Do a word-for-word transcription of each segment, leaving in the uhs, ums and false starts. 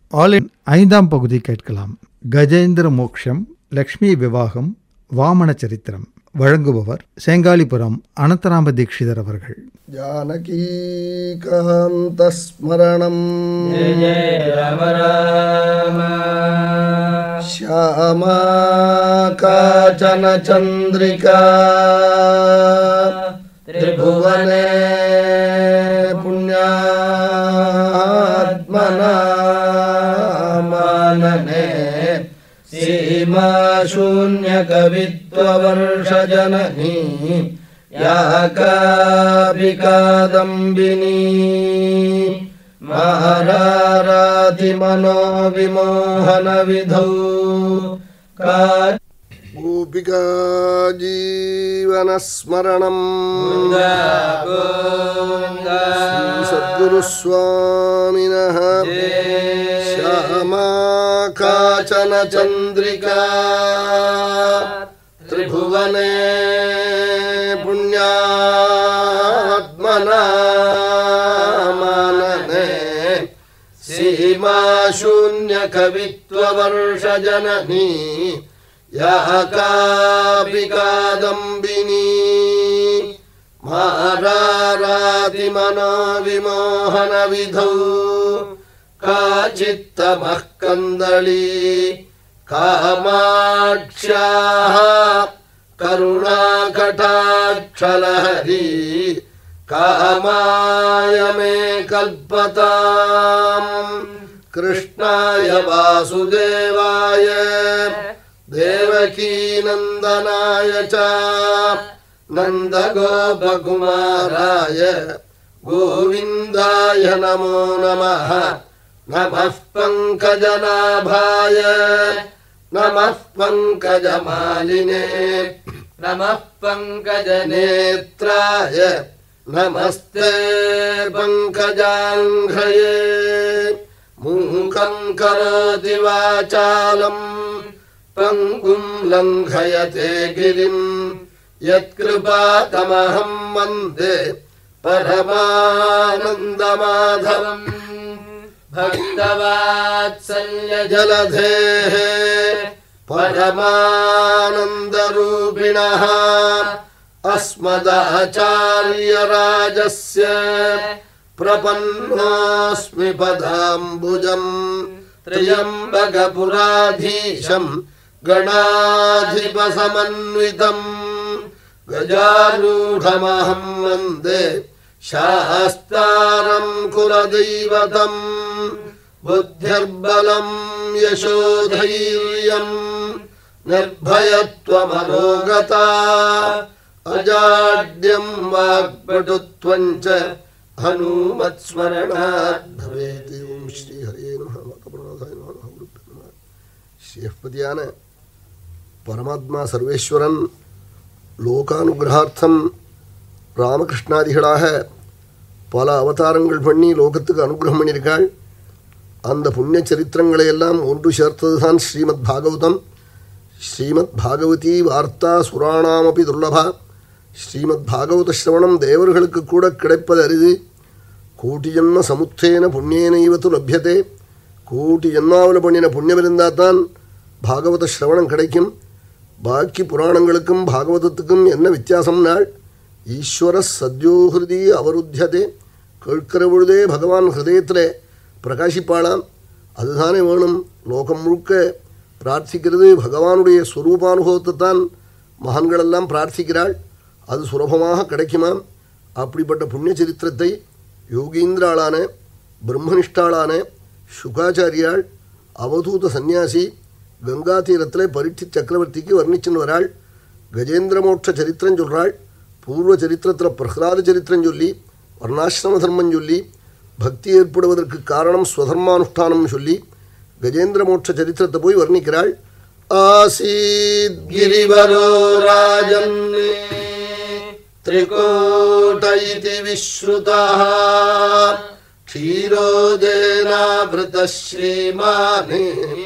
ஆலின் ஐந்தாம் பகுதி கேட்கலாம். கஜேந்திர மோக்ஷம், லக்ஷ்மி விவாகம், வாமன சரித்திரம். வழங்குபவர் சேங்காலிபுரம் அனந்தராம தீட்சிதர் அவர்கள். ஜானகி காந்த ஸ்மரணம் ஷ்யாமா காச்சன சந்திரிகா திரிபுவனே புண்ணியாத்மனா மானனே சீமா சூன்ய கவித்வவர்ஷஜனனி யா காபி காதம்பினி மாராராதி மனோ விமோஹன விதௌ கோபிகா ஜீவன ஸ்மரணம் சத்குரு ஸ்வாமினஹ ஷ்யாமா காச்சன சந்திரிகா திரிபுவனே புண்ணியாத்மனா மானனே சீமா சூன்ய கவித்வவர்ஷஜனனி யா காபி காதம்பினி மாராராதி மனோ விமோஹன விதௌ காச்சித்தமः கந்தளி காமாக்ஷ்யாः கருணாகடாட்சலஹரி காமாய மே கல்பதாம் கிருஷ்ணாய வாசுதேவாய தேவகீ நந்தனாய ச நந்தகோபகுமாராய கோவிந்தாய நமோ நமः. நமः பங்கஜநாபாய நமः பங்கஜமாலினே நமः பங்கஜநேத்ராய நமஸ்தே பங்கஜாங்க்ரயே. மூகம் கரோதி வாசாலம் பங்கும் லங்கயதே கிரிம் யத்கிருபாதமஹம் வந்தே பரமானந்தமாதவம். பக்தவாத்சல்ய ஜலதேஹ பரமானந்தரூபிணः அஸ்மதாச்சார்யராஜஸ்ய பிரபன்னோஸ்மி பதாம்புஜம் த்ரியம்பகபுராதீசம் கணாதிபசமன்விதம் கஜாரூಢமஹம் வந்தே சாஸ்தாரம் குலதெய்வதம். புத்திர்பலம் யசோதைர்யம் நிர்பயத்வமரோகதா அஜாட்யம் வாக்படுத்வஞ்ச ஹனுமத்ஸ்மரணாத் பவேத். ஓம் ஸ்ரீ ஹரே நமः. ஸ்ரீஹப்பதியான பரமாத்மா சர்வேஸ்வரன் லோகானுகிரகார்த்தம் ராமகிருஷ்ணாதிகளாக பல அவதாரங்கள் பண்ணி லோகத்துக்கு அனுகிரகம் பண்ணியிருக்காள். அந்த புண்ணிய சரித்திரங்களை எல்லாம் ஒன்று சேர்த்ததுதான் ஸ்ரீமத் பாகவதம். ஸ்ரீமத் பாகவதி வார்த்தா சுராணாமபி துர்லபா. ஸ்ரீமத் பாகவத ஸ்ரவணம் தேவர்களுக்கு கூட கிடைப்பது அரிது. கோட்டி ஜன்ம சமுத்தேன புண்ணியனைவத்து லப்யதே. கோட்டி ஜன்மாவில் பண்ணின புண்ணியம் இருந்தால் தான் பாகவத ஸ்ரவணம் கிடைக்கும். பாக்கி புராணங்களுக்கும் பாகவதத்துக்கும் என்ன வித்தியாசம்னாள், ஈஸ்வர சத்யோஹிருதி அவருத்தியதே. கேட்கிற பொழுதே பகவான் ஹிருதயத்தில் பிரகாசிப்பாளாம். அதுதானே வேணும். லோகம் முழுக்க பிரார்த்திக்கிறது பகவானுடைய ஸ்வரூபானுபவத்தை தான் மகான்களெல்லாம் பிரார்த்திக்கிறாள். அது சுலபமாக கிடைக்குமாம். அப்படிப்பட்ட புண்ணிய சரித்திரத்தை யோகீந்திராளான பிரம்மனிஷ்டாளான சுகாச்சாரியாள் அவதூத சந்நியாசி கங்கா தீரத்தில் பரீட்சி சக்கரவர்த்திக்கு வர்ணிச்சுன்னு வராள். கஜேந்திர மோட்ச சரித்திரம் சொல்கிறாள். பூர்வ சரித்திரத்தில் பிரஹ்லாத சரித்திரம் சொல்லி வர்ணாசிரம தர்மம் சொல்லி பக்தி ஏற்படுவதற்கு காரணம் ஸ்வதர்மானுஷ்டானம் சொல்லி கஜேந்திர மோட்ச சரித்திரத்தை போய் வர்ணிக்கிறாள். ஆசீத் கிரிவரோ ராஜன் திரிகூட இதி விஸ்ருதः க்ஷீரோதேனாவ்ருத ஸ்ரீமானே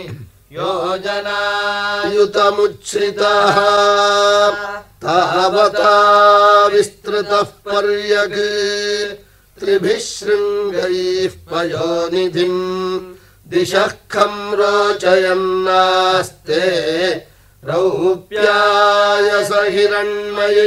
யோஜனாயுதமுச்ச்ரிதः தாவதா விஸ்த்ருதः பர்யக் த்ரிபிः ஸ்ருங்கைः பயோநிதிம் திசக்கம் ரோச்சயன்னாஸ்தே ரௌப்யாய சஹிரண்மயை.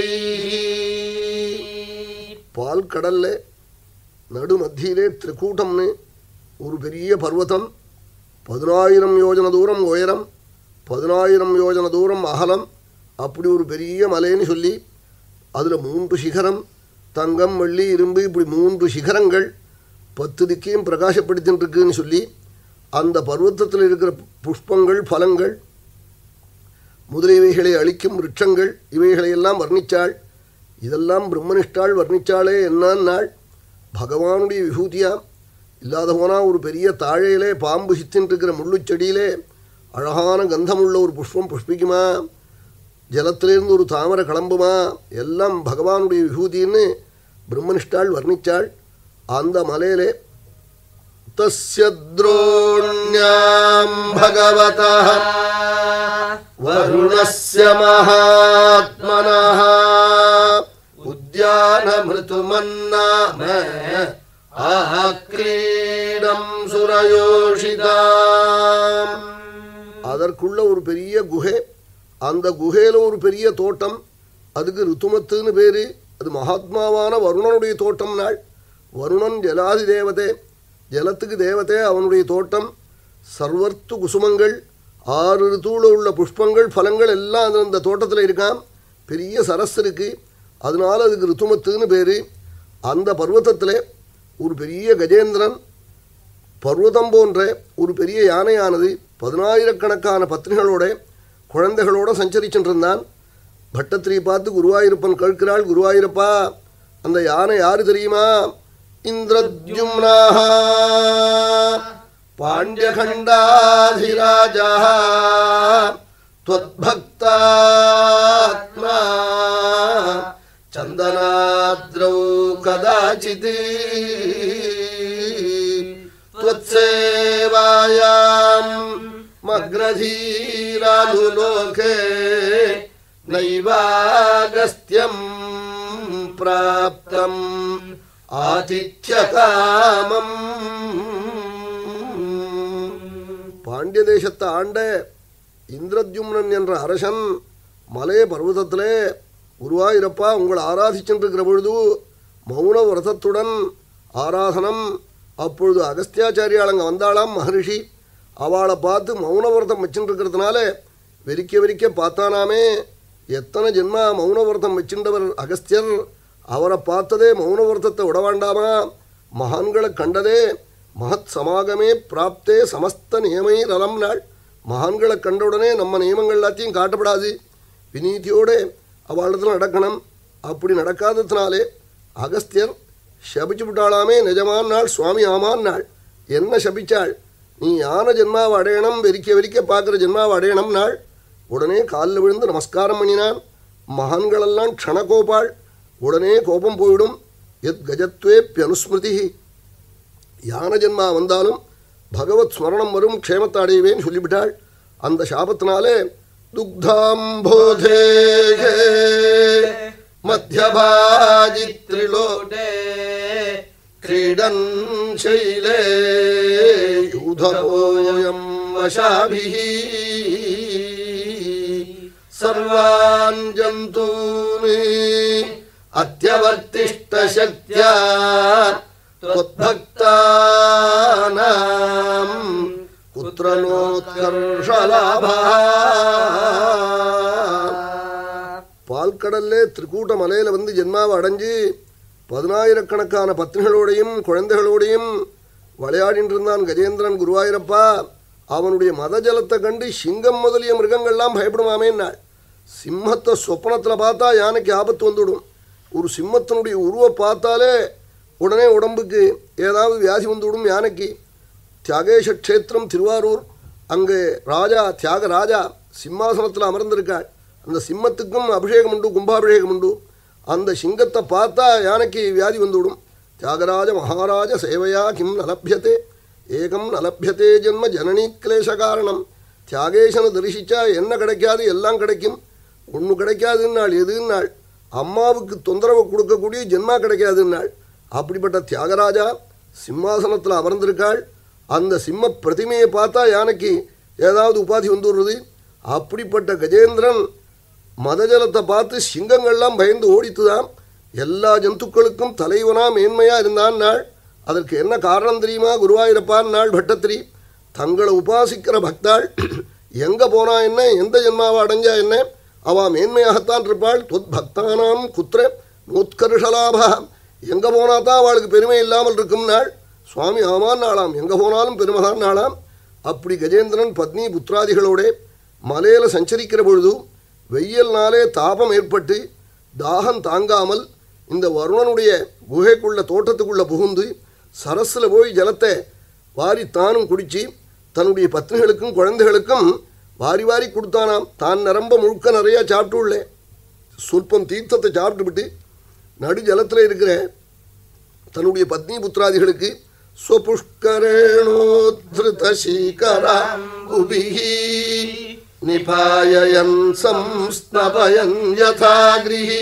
பால் கடல்ல நடு மத்தியிலே திரிகூட்டம்னு ஒரு பெரிய பர்வதம், பதினாயிரம் யோஜன தூரம் உயரம், பதினாயிரம் யோஜன தூரம் அகலம், அப்படி ஒரு பெரிய மலைன்னு சொல்லி அதில் மூன்று சிகரம், தங்கம் வெள்ளி இரும்பு இப்படி மூன்று சிகரங்கள் பத்து திக்கையும் பிரகாசப்படுத்தின்னு இருக்குன்னு சொல்லி அந்த பர்வத்தத்தில் இருக்கிற புஷ்பங்கள் பலங்கள் முதலியவைகளை அளிக்கும் விருட்சங்கள் இவைகளையெல்லாம் வர்ணித்தாள். இதெல்லாம் பிரம்மனிஷ்டாள் வர்ணித்தாளே என்னாள் பகவானுடைய விபூதியாம். இல்லாத போனால் ஒரு பெரிய தாழையிலே பாம்பு சித்தின்னு இருக்கிற முள்ளுச்செடியிலே அழகான கந்தமுள்ள ஒரு புஷ்பம் புஷ்பிக்குமா, ஜலத்திலிருந்து ஒரு தாமரை கிளம்புமா, எல்லாம் பகவானுடைய விபூதின்னு பிரம்மனிஷ்டாள் வர்ணித்தாள். அந்த மலையிலே தஸ்ய த்ரோண்யாம் பகவதः வருணஸ்ய மகாத்மனः உத்யானமிருதுமன்னாம ஆக்ரீடம் சுரயோஷிதாம். அதற்குள்ள ஒரு பெரிய குகை, அந்த குகையில ஒரு பெரிய தோட்டம், அதுக்கு ருத்துமத்துன்னு பேரு. அது மகாத்மாவான வருணனுடைய தோட்டம் நாள். வருணன் ஜலாதி தேவதே, ஜலத்துக்கு தேவதே, அவனுடைய தோட்டம். சர்வர்த்து குசுமங்கள், ஆறு ரித்துவில் உள்ள புஷ்பங்கள் பலங்கள் எல்லாம் அது அந்த தோட்டத்தில் இருக்கான். பெரிய சரஸ் இருக்கு, அதனால அதுக்கு ருத்துமத்துன்னு பேரு. அந்த பர்வத்தத்தில் ஒரு பெரிய கஜேந்திரன் பர்வதம் போன்ற ஒரு பெரிய யானையானது பதினாயிரக்கணக்கான பத்னிகளோட குழந்தைகளோட சஞ்சரிச்சுருந்தான். பட்டத்திரி பார்த்து குருவாயூரப்பன் கேட்கிறாள், குருவாயூரப்பா அந்த யானை யாரு தெரியுமா? இந்திரத்யும்னாஹ பாண்ட்யகண்டாதிராஜா த்வத்பக்தாத்மா சந்தனாத்ரௌ கதாசித் த்வத்சேவாயாம் மக்ரதீரானுலோகே நைவாகஸ்த்யம் பிராப்தம் ஆதித்யகாமம். பாண்டிய தேசத்தை ஆண்ட இந்திரத்யும்னன் என்ற அரசன் மலை பர்வதத்திலே, குருவாயூரப்பா உங்களை ஆராதிச்சுருக்கிற பொழுது மௌன விரதத்துடன் ஆராதனம். அப்பொழுது அகஸ்தியாச்சாரியால் அங்கே வந்தாளாம் மகரிஷி. அவளை பார்த்து மௌன விரதம் வச்சுருக்கிறதுனால வெறிக்க வெறிக்க பார்த்தானாமே. எத்தனை ஜென்மா மௌன விரதம் வச்சுட்டவர் அகஸ்தியர், அவரை பார்த்ததே மௌன விரதத்தை விட வேண்டாமா, மகான்களை கண்டதே மகத் சமாகமே பிராப்தே சமஸ்த நியமை ரலம் நாள். மகான்களை கண்டவுடனே நம்ம நியமங்கள் எல்லாத்தையும் காட்டப்படாது, விநீதியோடு அவளிடத்தில் நடக்கணும். அப்படி நடக்காததுனாலே அகஸ்தியர் சபிச்சு விட்டாளாமே. நிஜமான நாள் சுவாமி ஆமான் நாள். என்ன சபிச்சாள்? நீ யான ஜென்மாவை அடையணும், வெறிக்க வெறிக்க பார்க்குற ஜென்மாவை அடையணும் நாள். உடனே காலில் விழுந்து நமஸ்காரம் பண்ணினான். மகான்களெல்லாம் க்ஷணகோபாள், உடனே கோபம் போயிடும். எத் கஜத்வேப்யனுஸ்மிருதி, யான ஜென்மா வந்தாலும் பகவத் ஸ்மரணம் வரும், க்ஷேமத்தை அடைவேன்னு சொல்லிவிட்டாள். அந்த சாபத்தினாலே துக்தாம்போதே மத்யபாஜித்ரிலோடே கிரீடன் சைலே யூதபோயம் வசாபிஹி சர்வான் ஜந்தூனி அத்யவர்த்திஷ்ட சக்த்யா த்வத்பக்தானாம் புத்ரனோத்கர்ஷலாபா. பால்கடல்லே திரிகூட்ட மலையில் வந்து ஜென்மாவை அடைஞ்சு பதினாயிரக்கணக்கான பத்னிகளோடையும் குழந்தைகளோடையும் விளையாடின்னு இருந்தான் கஜேந்திரன். குருவாயூரப்பா அவனுடைய மத ஜலத்தை கண்டு சிங்கம் முதலிய மிருகங்கள்லாம் பயப்படுமாமேன்னாள். சிம்மத்தை சொப்பனத்தில் பார்த்தா யானைக்கு ஆபத்து வந்துவிடும். ஒரு சிம்மத்தினுடைய உருவை பார்த்தாலே உடனே உடம்புக்கு ஏதாவது வியாதி வந்துவிடும் யானைக்கு. தியாகேஷ க்ஷேத்திரம் திருவாரூர், அங்கே ராஜா தியாகராஜா சிம்மாசனத்தில் அமர்ந்திருக்காள். அந்த சிம்மத்துக்கும் அபிஷேகம் உண்டு, கும்பாபிஷேகம் உண்டு. அந்த சிங்கத்தை பார்த்தா யானைக்கு வியாதி வந்துவிடும். தியாகராஜ மகாராஜ சேவையா கிம் நலபியத்தே ஏகம் நலபியத்தே ஜென்ம ஜனனி கிளேச காரணம். தியாகேசனை தரிசித்தா என்ன கிடைக்காது? எல்லாம் கிடைக்கும். ஒன்று கிடைக்காதுன்னாள். எதுன்னாள்? அம்மாவுக்கு தொந்தரவு கொடுக்கக்கூடிய ஜென்மா கிடைக்காதுன்னாள். அப்படிப்பட்ட தியாகராஜா சிம்மாசனத்தில் அமர்ந்திருக்காள். அந்த சிம்ம பிரதிமையை பார்த்தா யானைக்கு ஏதாவது உபாதி வந்துடுறது. அப்படிப்பட்ட கஜேந்திரன் மதஜலத்தை பார்த்து சிங்கங்கள்லாம் பயந்து ஓடித்துதான். எல்லா ஜந்துக்களுக்கும் தலைவனா மேன்மையாக இருந்தான் நாள். அதற்கு என்ன காரணம் தெரியுமா? குருவாயூரப்பான் நாள் பட்டத்திரி தங்களை உபாசிக்கிற பக்தாள் எங்கே போனா என்ன, எந்த ஜென்மாவை அடைஞ்சா என்ன, அவள் மேன்மையாகத்தான் இருப்பாள். தொத் பக்தானாம் குத்திர நோத்கர்ஷலாபா, எங்கே போனா தான் அவளுக்கு பெருமை இல்லாமல் இருக்கும் நாள். சுவாமி ஆமான் நாளாம், எங்கே போனாலும் பெருமைதான் நாளாம். அப்படி கஜேந்திரன் பத்னி புத்திராதிகளோட மலையில் சஞ்சரிக்கிற பொழுது வெயில்னாலே தாபம் ஏற்பட்டு தாகம் தாங்காமல் இந்த வருணனுடைய குகைக்குள்ள தோட்டத்துக்குள்ளே புகுந்து சரஸில் போய் ஜலத்தை வாரி தானும் குடித்து தன்னுடைய பத்னிகளுக்கும் குழந்தைகளுக்கும் வாரி வாரி கொடுத்தானாம். தான் நிரம்ப முழுக்க நிறையா சாப்பிட்டுள்ளே சொற்பம் தீர்த்தத்தை சாப்பிட்டுவிட்டு நடு ஜலத்தில் இருக்கிற தன்னுடைய பத்னி புத்திராதிகளுக்கு ஸ்வபுஷ்கரேணோத்ருதசீகராம்புபிஹி நிபாயயன் சம்ஸ்னபயன் யதா கிருஹி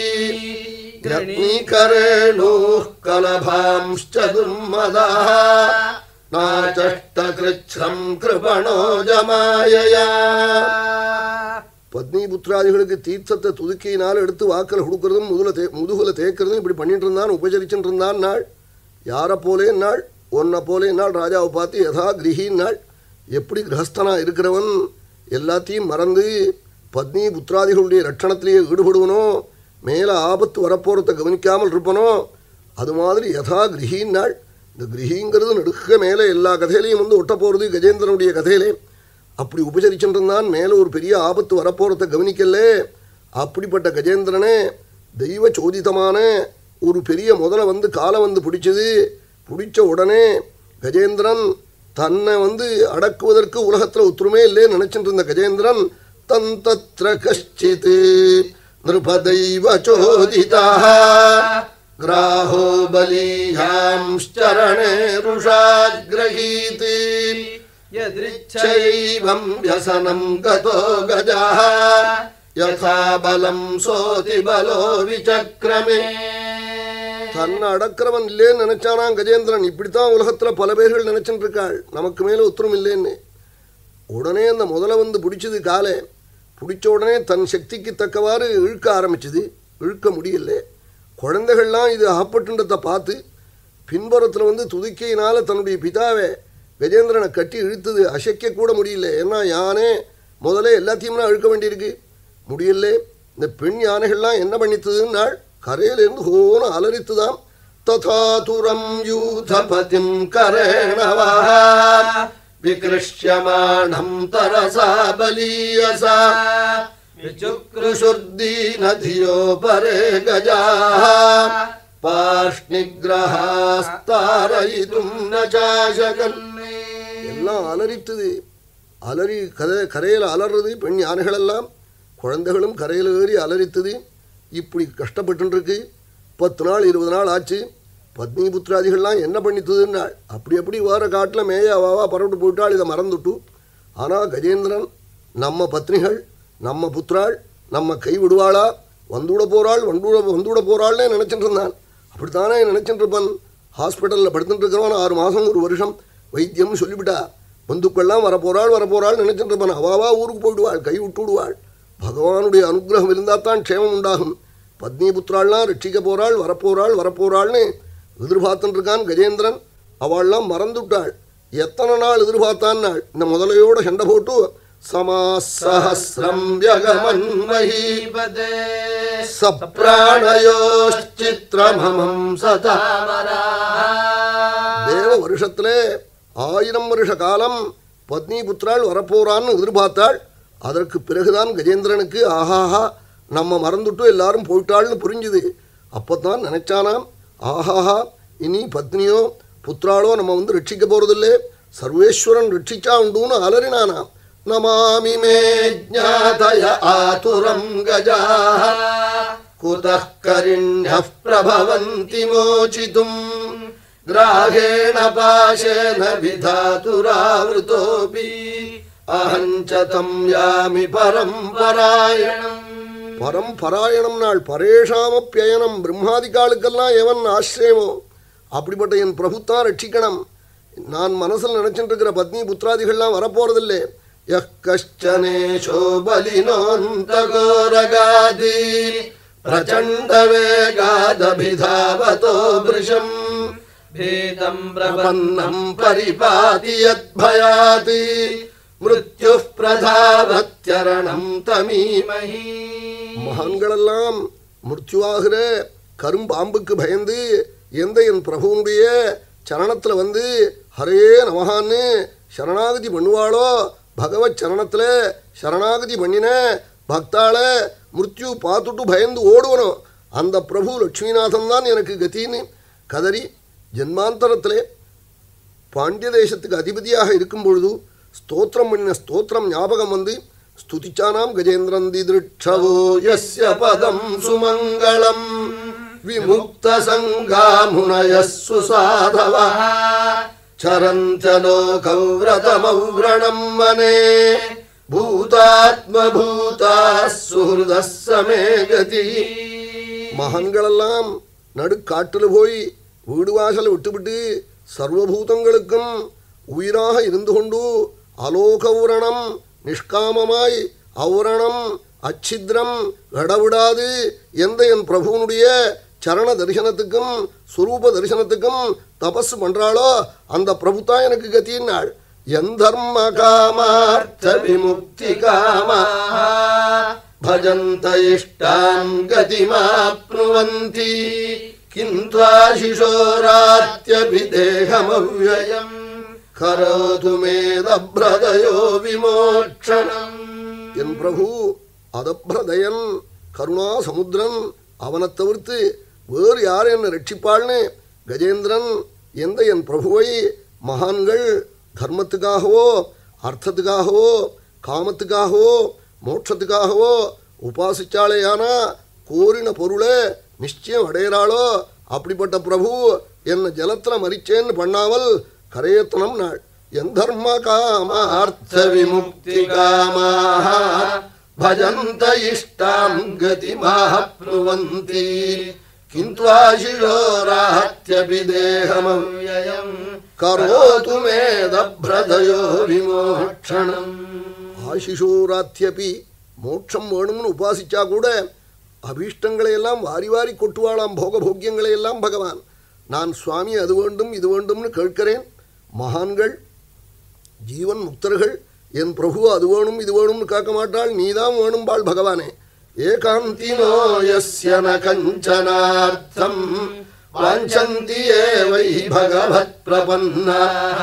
க்ரீகரேணோஹ் கலபாம்ஸ்ச துர்மதாः நாசஷ்டக்ருச்ச்ரம் கிருபணோ ஜமாயயா. பத்னி புத்திராதிகளுக்கு தீர்த்தத்தை துதுக்கியினால் எடுத்து வாக்கில் கொடுக்கறதும் முதுல தே முதுகுல தேக்கிறதும் இப்படி பண்ணிட்டு இருந்தான், உபச்சரிச்சுட்டு இருந்தான் நாள். யாரை போலே நாள், ஒன்றை போலே நாள் ராஜாவை பார்த்து யதா கிரகின் நாள். எப்படி கிரகஸ்தனாக இருக்கிறவன் எல்லாத்தையும் மறந்து பத்னி புத்திராதிகளுடைய ரட்சணத்திலேயே ஈடுபடுவனோ, மேலே ஆபத்து வரப்போகிறத கவனிக்காமல் இருப்பனோ, அது மாதிரி யதா கிரகின் நாள். இந்த கிரகிங்கிறது நடுக்க மேலே எல்லா கதையிலையும் வந்து ஒட்ட போகிறது கஜேந்திரனுடைய கதையிலே. அப்படி உபச்சரிச்சுட்டு இருந்தான், மேலே ஒரு பெரிய ஆபத்து வரப்போகிறத கவனிக்கல. அப்படிப்பட்ட கஜேந்திரனே தெய்வ சோதிதமான ஒரு பெரிய முதலை வந்து காலை வந்து பிடிச்சது. பிடிச்ச உடனே கஜேந்திரன் தன்னை வந்து அடக்குவதற்கு உலகத்தில் ஒத்துருமே இல்லைன்னு நினச்சிட்டு இருந்த கஜேந்திரன் தன் தத்ர கஷ்சித் நிருபதைவ சோதிதா கிராஹோ பலீயாம்ச்சரணே ருஷாக்ரஹீத் யத்ரிச்சைவம் வ்யசனம் கதோ கஜாஹ யதா பலம் சோதி பலோ விசக்ரமே. தன்னை அடக்கிறவன் இல்லைன்னு நினைச்சானான் கஜேந்திரன். இப்படித்தான் உலகத்தில் பல பேர்கள் நினைச்சுட்டு இருக்காள், நமக்கு மேலே உத்தரம் இல்லைன்னு. உடனே அந்த முதல்ல வந்து பிடிச்சது காலை பிடிச்ச உடனே தன் சக்திக்கு தக்கவாறு இழுக்க ஆரம்பிச்சது. இழுக்க முடியல. குழந்தைகள்லாம் இது ஆப்பட்டுன்றதை பார்த்து பின்புறத்தில் வந்து துதிக்கையினால் தன்னுடைய பிதாவை கஜேந்திரனை கட்டி இழுத்தது. அசைக்க கூட முடியல. ஏன்னா யானை முதல்ல எல்லாத்தையும் இழுக்க வேண்டியிருக்கு, முடியல. இந்த பெண் யானைகள்லாம் என்ன பண்ணித்ததுன்னாள், கரையிலிருந்து ஹோன அலறித்துதான். ததாதுரம் யூதபதிம் கரேணவா விக்ருஷ்யமாணம் தரசா பலீயசா விசுக்ருஷுர்தீனதியோ பரே கஜாஹ பார்ஷ்ணிக்ரஹாஸ்தாரயிதும் நசாசகன். எல்லாம் அலறித்துது. அலறி கதை கரையில் அலறது பெண் யானைகளெல்லாம், குழந்தைகளும் கரையில் ஏறி அலறித்துது. இப்படி கஷ்டப்பட்டுருக்கு. பத்து நாள் இருபது நாள் ஆச்சு. பத்னி புத்திராதிகள்லாம் என்ன பண்ணித்ததுன்னாள். அப்படி எப்படி வேற காட்டில் மேய அவாவா பரவிட்டு போயிட்டாள், இதை மறந்துட்டு. ஆனால் கஜேந்திரன் நம்ம பத்னிகள் நம்ம புத்திராள் நம்ம கை விடுவாளா, வந்துவிட போகிறாள் வந்துவிட வந்துவிட போகிறாள்னே நினச்சிட்டு இருந்தான். அப்படித்தானே நினச்சிட்டு இருப்பான். ஹாஸ்பிட்டலில் படுத்துட்டு இருக்கிறவன் ஆறு மாதம் ஒரு வருஷம் வைத்தியம்னு சொல்லிவிட்டா பந்துக்கள்லாம் வரப்போகிறாள் வரப்போகிறாள் நினச்சிட்டு இருப்பான். அவாவா ஊருக்கு போயிடுவாள், கை விட்டு விடுவாள். பகவானுடைய அனுகிரகம் இருந்தால் தான் க்ஷேமம் உண்டாகும். பத்னி புத்திராள்லாம் ரட்சிக்க போகிறாள் வரப்போகிறாள் வரப்போகிறாள்னு எதிர்பார்த்துட்டு இருக்கான் கஜேந்திரன். அவள்லாம் மறந்துவிட்டாள். எத்தனை நாள் எதிர்பார்த்தான் நாள். இந்த முதலையோட சண்டை போட்டு சமாசஹஸ்ரம் யகமன்மஹீபதே சப்ராணயோச்சித்ரமமம் சதாமரா. தேவ வருஷத்திலே ஆயிரம் வருஷ காலம் பத்னி புத்திராள் வரப்போறான்னு எதிர்பார்த்தாள். அதற்கு பிறகுதான் கஜேந்திரனுக்கு ஆஹாஹா நம்ம மறந்துட்டு எல்லாரும் போயிட்டாள்னு புரிஞ்சுது. அப்போத்தான் நினைச்சானாம், ஆஹாஹா இனி பத்னியோ புத்திராளோ நம்ம வந்து ரட்சிக்க போறதில்லை, சர்வேஸ்வரன் ரட்சிச்சா உண்டுன்னு அலறினானாம். நமாமி மே ஜாதய ஆதுரம் கஜாஹ குதः கரிண்யः பிரபவந்தி மோசிதும் கிராகேண பாசேன விதாதுராவ்ருதோபி அஹஞ்சதம் யாமி பரம்பராயணம். பரம்பராயணம் நாள் பரேஷாமப்பியனம். பிரம்மாதிகாலுக்கெல்லாம் எவன் ஆசிரியமோ அப்படிப்பட்ட என் பிரபுத்தான் ரட்சிக்கணும். நான் மனசில் நினைச்சிட்டு இருக்கிற பத்னி புத்திராதிகள்லாம் வரப்போறதில்லை. யக் கஷ்டனேஷோ பலினோந்தகோரகாதி பிரச்சண்ட வேகாதபிதாவதோ பிருஷம் பேதம் பிரபன்னம் பரிபாதி யத்பயாதி மிருத்யுः பிரதாவத்யரணம் தமீமஹி. மகான்களெல்லாம் மிருத்யுவாகிற கரும்பாம்புக்கு பயந்து எந்த என் பிரபுனுடைய சரணத்தில் வந்து ஹரே நமகான்னு சரணாகதி பண்ணுவாளோ, பகவத் சரணத்தில் சரணாகதி பண்ணின பக்தாள மிருத்யு பார்த்துட்டு பயந்து ஓடுவனும் அந்த பிரபு லட்சுமிநாதன் தான் எனக்கு கத்தின்னு கதறி ஜென்மாந்தரத்திலே பாண்டிய தேசத்துக்கு அதிபதியாக இருக்கும் பொழுது ஸ்தோத்திரம் பண்ணின ஸ்தோத்திரம் ஞாபகம் வந்து ஸ்துதிச்சானாம். கஜேந்திரன் திதிருட்சவோ யஸ்ய பதம் சுமங்கலம் விமுக்த சங்காமுனயः சுசாதவः சரந்தலோகவ்ரதமவ்ரணம் மனே பூதாத்மபூதாः சுஹ்ருதः சமே கதி. மகான்களெல்லாம் நடுக்காட்டில் போய் வீடு வாசலை விட்டுவிட்டு சர்வபூதங்களுக்கும் உயிராக இருந்து கொண்டு அலோகவுரணம் நிஷ்காமமாய் அவுரணம் அச்சித்ரம் கடவிடாது எந்த என் பிரபுவனுடைய சரண தரிசனத்துக்கும் சுரூப தரிசனத்துக்கும் தபஸ் பண்றாளோ அந்த பிரபு தான் எனக்கு கத்தினாள். என் தர்ம காமார்த்த விமுக்தி காமா பஜந்த இஷ்டான் கதிமாப்னுவந்தி கிந்த்வாசிஷோராத்யபிதேகமவ்யயம் கரோது மேதப்ரதயோ விமோட்சணம். என் பிரபு அதப்ரதயன் கருணா சமுத்திரன், அவனை தவிர்த்து வேறு யார் என்னை ரட்சிப்பாள்னு கஜேந்திரன் எந்த என் பிரபுவை மகான்கள் தர்மத்துக்காகவோ அர்த்தத்துக்காகவோ காமத்துக்காகவோ மோட்சத்துக்காகவோ உபாசிச்சாலேயானா கோரின பொருளை நிச்சயம் அடையிறாளோ அப்படிப்பட்ட பிரபு என்னை ஜலத்தில் மறிச்சேன்னு பண்ணாமல் கரையத்தனம் நாள். என் தர்ம காம அர்த்த விமுக்தி காமாக பஜந்த இஷ்டாம் கதிமாப்னுவந்தி கிந்த்வாசிஷோராத்யபிதேகமவ்யயம் கரோது மேதப்ரதயோ விமோட்சணம். ஆசிஷோராத்யபி மோட்சம் வேணும்னு உபாசிச்சா கூட அபீஷ்டங்களையெல்லாம் வாரி வாரி கொட்டுவாளாம் போகபோக்கியங்களையெல்லாம் பகவான். நான் சுவாமி அது வேண்டும் இது வேண்டும்னு கேட்கிறேன். மகான்கள் ஜீவன் முக்தர்கள் என் பிரபு அது வேணும் இது வேணும்னு கேட்க மாட்டாள், நீதான் வேணும்பாள் பகவானே. ஏகாந்தினோ யஸ்ய ந கஞ்சனார்த்தம் வாஞ்சந்தி ஏவை பகவத் பிரபன்னாः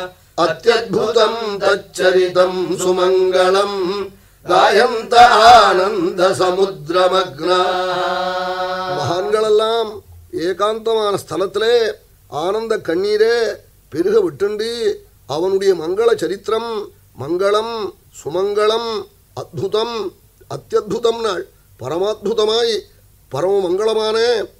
அத்யத்புதம் தச்சரிதம் சுமங்கலம் காயந்த ஆனந்த சமுத்திரமக்னாः. மகான்களெல்லாம் ஏகாந்தமான ஸ்தலத்திலே ஆனந்த கண்ணீரே பெருக விட்டுண்டு அவனுடைய மங்கள சரித்திரம் மங்களம் சுமங்கலம் அத்புதம் அத்தியுதம் நாள் பரமாத்புதமாய் பரம மங்களமான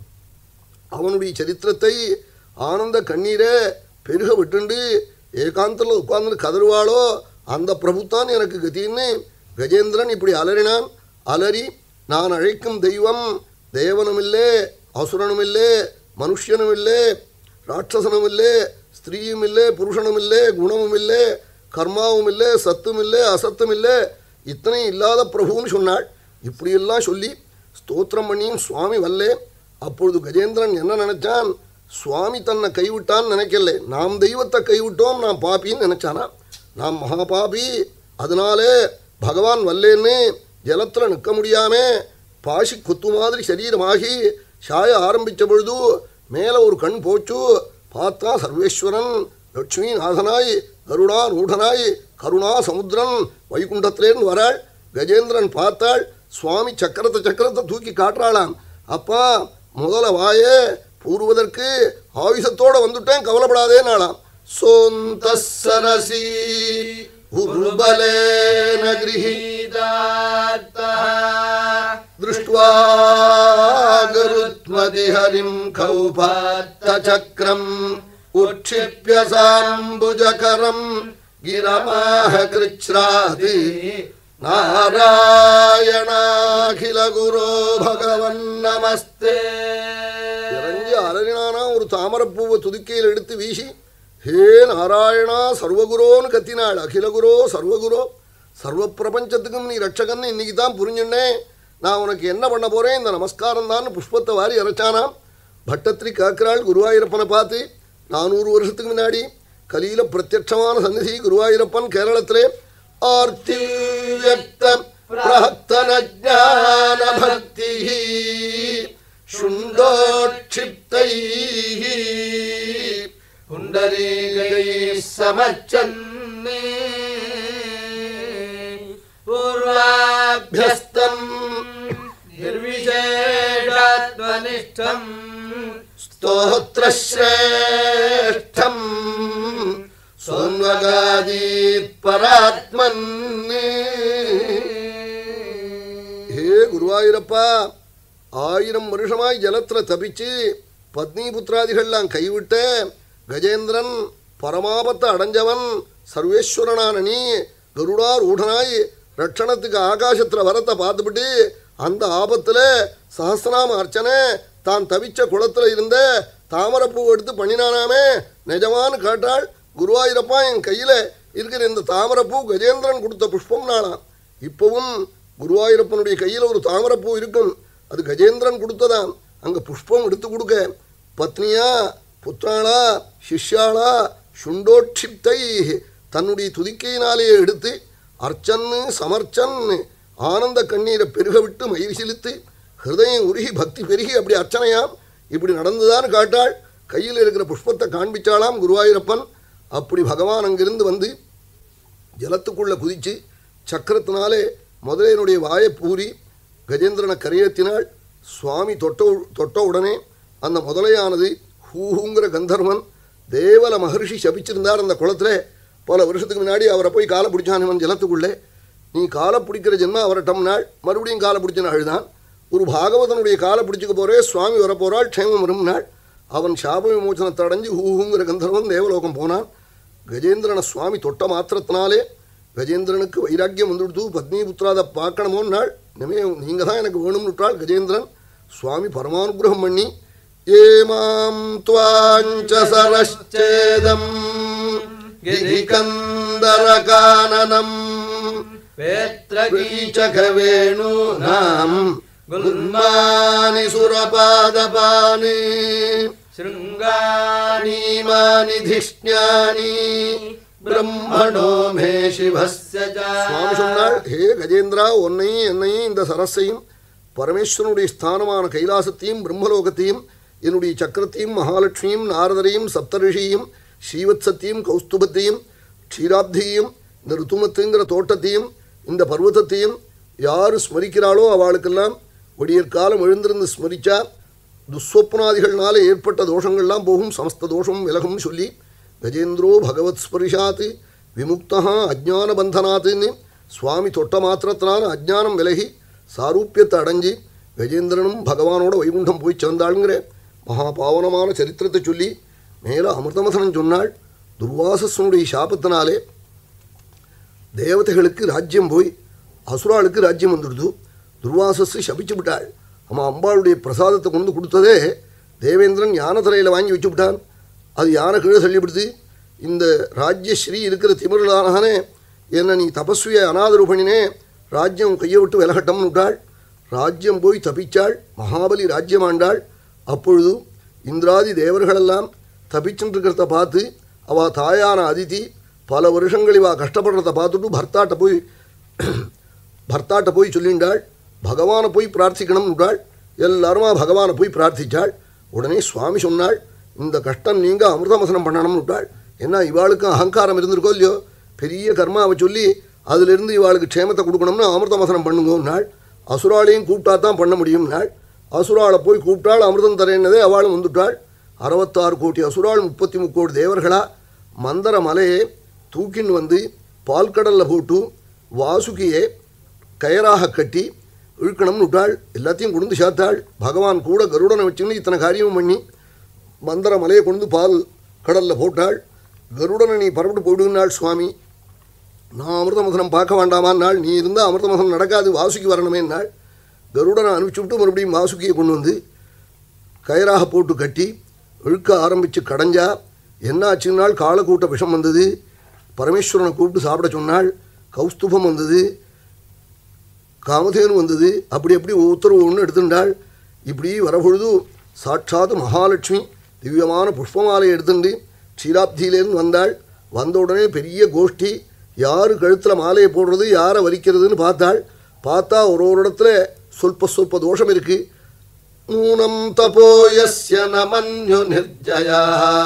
அவனுடைய சரித்திரத்தை ஆனந்த கண்ணீரே பெருக விட்டுண்டு ஏகாந்தத்தில் உட்கார்ந்து கதறுவாளோ அந்த பிரபுத்தான் எனக்கு கத்தின்னு கஜேந்திரன் இப்படி அலறினான். அலறி நான் அழைக்கும் தெய்வம் தேவனும் இல்லை அசுரனும் இல்லை மனுஷனும் இல்லை ராட்சசனும் இல்லை ஸ்திரீயும் இல்லை புருஷனும் இல்லை குணமும் இல்லை கர்மாவும் இல்லை சத்தும் இல்லை அசத்தும் இல்லை இத்தனை இல்லாத பிரபுன்னு சொன்னாள். இப்படியெல்லாம் சொல்லி ஸ்தோத்திரம் பண்ணியும் சுவாமி வல்லே. அப்பொழுது கஜேந்திரன் என்ன நினைச்சான், சுவாமி தன்னை கைவிட்டான்னு நினைக்கல, நாம் தெய்வத்தை கைவிட்டோம் நாம் பாப்பின்னு நினைச்சானா. நாம் மகா பாபி, அதனாலே பகவான் வல்லேன்னு ஜலத்தில் நிற்க முடியாம பாசி கொத்து மாதிரி சரீரமாகி சாய ஆரம்பித்த பொழுது மேலே ஒரு கண் போச்சு. பார்த்தா சர்வேஸ்வரன் லட்சுமி நாதனாய் கருணா நூடனாய் கருணா சமுத்திரன் வைகுண்டத்திலேருந்து வராள். கஜேந்திரன் பார்த்தாள், சுவாமி சக்கரத்தை சக்கரத்தை தூக்கி காட்டுறாளாம். அப்பா முதல வாயே பூர்வதற்கு ஆயுசத்தோட வந்துட்டேன் கவலைப்படாதே நாளாம். சோந்த சரசி உர்பலேன கிரஹீதார்த்தः திருஷ்ட்வா கருத்மதி ஹரிம் கௌபாத்த சக்ரம் உட்சிப்ய சாம்புஜகரம் கிரமாஹ கிருச்ராதி நாராயணாகில குரோ பகவன் நமஸ்தே. இறங்கி அலறினானா ஒரு தாமரப்பூவை துதுக்கையில் எடுத்து வீசி ஹே நாராயணா சர்வகுரோன்னு கத்தினாள். அகிலகுரோ சர்வகுரோ, சர்வ பிரபஞ்சத்துக்கும் நீ ரட்சகன்னு இன்னைக்கு தான் புரிஞ்சுன்னேன். நான் உனக்கு என்ன பண்ண போகிறேன், இந்த நமஸ்காரம் தான் புஷ்பத்தை வாரி இறைச்சானாம். பட்டத்திரி காக்கிறாள் குருவாயூரப்பனை பார்த்து. நானூறு வருஷத்துக்கு முன்னாடி கலியில பிரத்யட்சமான சந்நிதி குருவாயூரப்பன் கேரளத்திலே ஆர்த்தி பிரஹக்தனஜான பக்தி சுண்டோட்சிப்தை புண்டரீகை சமச்சன்னே பூர்வாபியஸ்தம் நிர்விசேஷாத்வனிஷ்டம் ஸ்தோத்ரஸ்ரேஷ்டம் சோன்வகாதீத் பராத்மன். ஹே குருவாயூரப்பா, ஆயிரம் வருஷமாய் ஜலத்துல தபிச்சு பத்னி புத்திராதிகள்லாம் கைவிட்ட கஜேந்திரன் பரமாபத்தை அடைஞ்சவன் சர்வேஸ்வரனான நீ கருடார் ஊடனாய் ரட்சணத்துக்கு ஆகாசத்தில் வரத்தை பார்த்துவிட்டு அந்த ஆபத்தில் சஹஸ்ரநாம அர்ச்சனை தான் தவிச்ச குளத்தில் இருந்த தாமரப்பூ எடுத்து பண்ணினானாமே நிஜமானு கேட்டாள். குருவாயூரப்பா, என் கையில் இருக்கிற இந்த தாமரப்பூ கஜேந்திரன் கொடுத்த புஷ்பம் நாளாம். இப்போவும் குருவாயூரப்பனுடைய கையில் ஒரு தாமரப்பூ இருக்கும், அது கஜேந்திரன் கொடுத்ததான். அங்கே புஷ்பம் எடுத்து கொடுக்க பத்னியா புத்திராளா சிஷ்யாளா சுண்டோட்சிப்தை தன்னுடைய துதிக்கையினாலேயே எடுத்து அர்ச்சன்னு சமர்ச்சன் ஆனந்த கண்ணீரை பெருக விட்டு மயிர் சிலித்து ஹிருதயம் உருகி பக்தி பெருகி அப்படி அர்ச்சனையாம். இப்படி நடந்துதான் காட்டாள். கையில் இருக்கிற புஷ்பத்தை காண்பிச்சாளாம் குருவாயூரப்பன். அப்படி பகவான் அங்கிருந்து வந்து ஜலத்துக்குள்ளே குதித்து சக்கரத்தினாலே முதலையனுடைய வாயை பூரி கஜேந்திரனை கரையேற்றினாள். சுவாமி தொட்ட தொட்ட உடனே அந்த முதலையானது ஹூஹூங்கிற கந்தர்வன் தேவல மகர்ஷி சபிச்சிருந்தார் அந்த குளத்தில். பல வருஷத்துக்கு முன்னாடி அவரை போய் காலை பிடிச்சான் இவன் ஜலத்துக்குள்ளே. நீ காலை பிடிக்கிற ஜென்மம் அவரட்டம் நாள் மறுபடியும் காலை பிடிச்ச நாள் தான். ஒரு பாகவதனுடைய காலை பிடிச்சிக்க போகிறே சுவாமி வரப்போகிறாள் க்ஷேமம் வரும் நாள். அவன் சாப விமோச்சனத்தை அடைஞ்சு ஹூஹூங்கிற கந்தர்வன் தேவலோகம் போனான். கஜேந்திரனை சுவாமி தொட்ட மாத்திரத்தினாலே கஜேந்திரனுக்கு வைராக்கியம் வந்துடுத்து. பத்னி புத்திராதை பார்க்கணுமோன்னு நாள் இனிமே நீங்கள் தான் எனக்கு வேணும்னுட்டாள் கஜேந்திரன். சுவாமி பரமானுகிரகம் பண்ணி ஏமாம் துவாஞ்ச சரச்சேதம் கிரிகந்தரகானனம் வேத்ரகீச்சகவேணூனாம் குல்மானி சுரபாதபானி ஸ்ருங்காணீமானி திஷ்ஞானி பிரம்மணோ மே சிவஸ்ய. சுவாமி சொன்னாள், ஹே கஜேந்திரா, உன்னையும் என்னையும் இந்த சரஸையும் பரமேஸ்வரனுடைய ஸ்தானமான கைலாசத்தையும் பிரம்மலோகத்தையும் என்னுடைய சக்கரத்தையும் மகாலட்சுமியும் நாரதரையும் சப்தரிஷியும் ஸ்ரீவத்சத்தையும் கௌஸ்துபத்தையும் க்ஷீராப்தியையும் இந்த ருத்துமத்துங்கிற தோட்டத்தையும் இந்த பர்வதத்தையும் யார் ஸ்மரிக்கிறாளோ அவளுக்கெல்லாம் விடியற்காலம் எழுந்திருந்து ஸ்மரிச்சா துஸ்வப்னாதிகள்னால ஏற்பட்ட தோஷங்கள்லாம் போகும், சமஸ்த தோஷம் விலகும் சொல்லி கஜேந்திரோ பகவத் ஸ்பரிஷாத்து விமுக்தா அஜ்ஞான பந்தனாத்துன்னு சுவாமி தொட்ட மாத்திரத்தினால அஜ்ஞானம் விலகி சாரூப்பியத்தை அடைஞ்சி கஜேந்திரனும் பகவானோட வைகுண்டம் போய் சேர்ந்தாளுங்கிற மகா பாவனமான சரித்திரத்தை சொல்லி மேலே அமிர்தமசனம் சொன்னாள். துர்வாசனுடைய சாபத்தினாலே தேவதைகளுக்கு ராஜ்யம் போய் அசுராளுக்கு ராஜ்யம் வந்துடுது. துர்வாசஸு சபிச்சு விட்டாள். அவன் அம்பாளுடைய பிரசாதத்தை கொண்டு கொடுத்ததே தேவேந்திரன் யானை தலையில் வாங்கி வச்சு விட்டான். அது யானை கீழே சொல்லிவிடுது. இந்த ராஜ்யஸ்ரீ இருக்கிற திமிரலானே என்னை நீ தபஸ்வியை அனாதரவு பண்ணினே, ராஜ்யம் கையை விட்டு விலகட்டம்னு விட்டாள். ராஜ்யம் போய் தப்பிச்சாள். மகாபலி ராஜ்யமாண்டாள். அப்பொழுது இந்திராதி தேவர்களெல்லாம் தப்பிச்சுருக்கிறத பார்த்து அவள் தாயான அதிதி பல வருஷங்கள் இவா கஷ்டப்படுறத பார்த்துட்டு பர்த்தாட்ட போய் பர்த்தாட்ட போய் சொல்லிண்டாள். பகவானை போய் பிரார்த்திக்கணும்னு விட்டாள். எல்லாருமா பகவானை போய் பிரார்த்திச்சாள். உடனே சுவாமி சொன்னாள், இந்த கஷ்டம் நீங்கள் அமிர்தமசனம் பண்ணணும்னு விட்டாள். ஏன்னா இவாளுக்கும் அகங்காரம் இருந்திருக்கோ இல்லையோ, பெரிய கர்மாவை சொல்லி அதிலிருந்து இவாளுக்கு க்ஷேமத்தை கொடுக்கணும்னு அமிர்தமசனம் பண்ணுங்கன்னாள். அசுராளையும் கூப்பிட்டா தான் பண்ண முடியும்னாள். அசுராளை போய் கூப்பிட்டாள். அமிர்தம் தரேன்னதே அவளும் வந்துட்டாள். அறுபத்தாறு கோடி அசுராள் முப்பத்தி முக்கோடி தேவர்களா மந்தர மலையை தூக்கின்னு வந்து பால்கடலில் போட்டு வாசுகியை கயராக கட்டி இழுக்கணும்னு விட்டாள். எல்லாத்தையும் கொண்டு சேர்த்தாள். பகவான் கூட கருடனை வச்சுன்னு இத்தனை காரியமும் பண்ணி மந்தர மலையை கொண்டு பால் கடலில் போட்டாள். கருடனை நீ பரப்பிட்டு போயிடுனாள். சுவாமி, நான் அமிர்தமசனம் பார்க்க வேண்டாமான்னாள். நீ இருந்தால் அமிர்தமசனம் நடக்காது, வாசுகி வரணுமேன்னாள். கருடனை அனுப்பிச்சு விட்டு மறுபடியும் வாசுகியை கொண்டு வந்து கயிறாக போட்டு கட்டி இழுக்க ஆரம்பித்து கடைஞ்சா என்ன ஆச்சுன்னாள், காலக்கூட்ட விஷம் வந்தது, பரமேஸ்வரனை கூப்பிட்டு சாப்பிட சொன்னாள், கௌஸ்துபம் வந்தது, காமதேனு வந்தது, அப்படி அப்படி ஒவ்வொருத்தரும் ஒன்று எடுத்துட்டாள். இப்படி வரப்பொழுது சாட்சாத் மகாலட்சுமி திவ்யமான புஷ்பமாலையை எடுத்துட்டு க்ஷீராப்தியிலேருந்து வந்தாள். வந்த உடனே பெரிய கோஷ்டி, யார் கழுத்தில் மாலையை போடுறது, யாரை வரிக்கிறதுன்னு பார்த்தாள். பார்த்தா ஒரு ஒரு இடத்துல சொல்ப சொல்ப தோஷம் இருக்குது. நூனம் தபோயஸ்ய நமன்யு நிர்ஜயா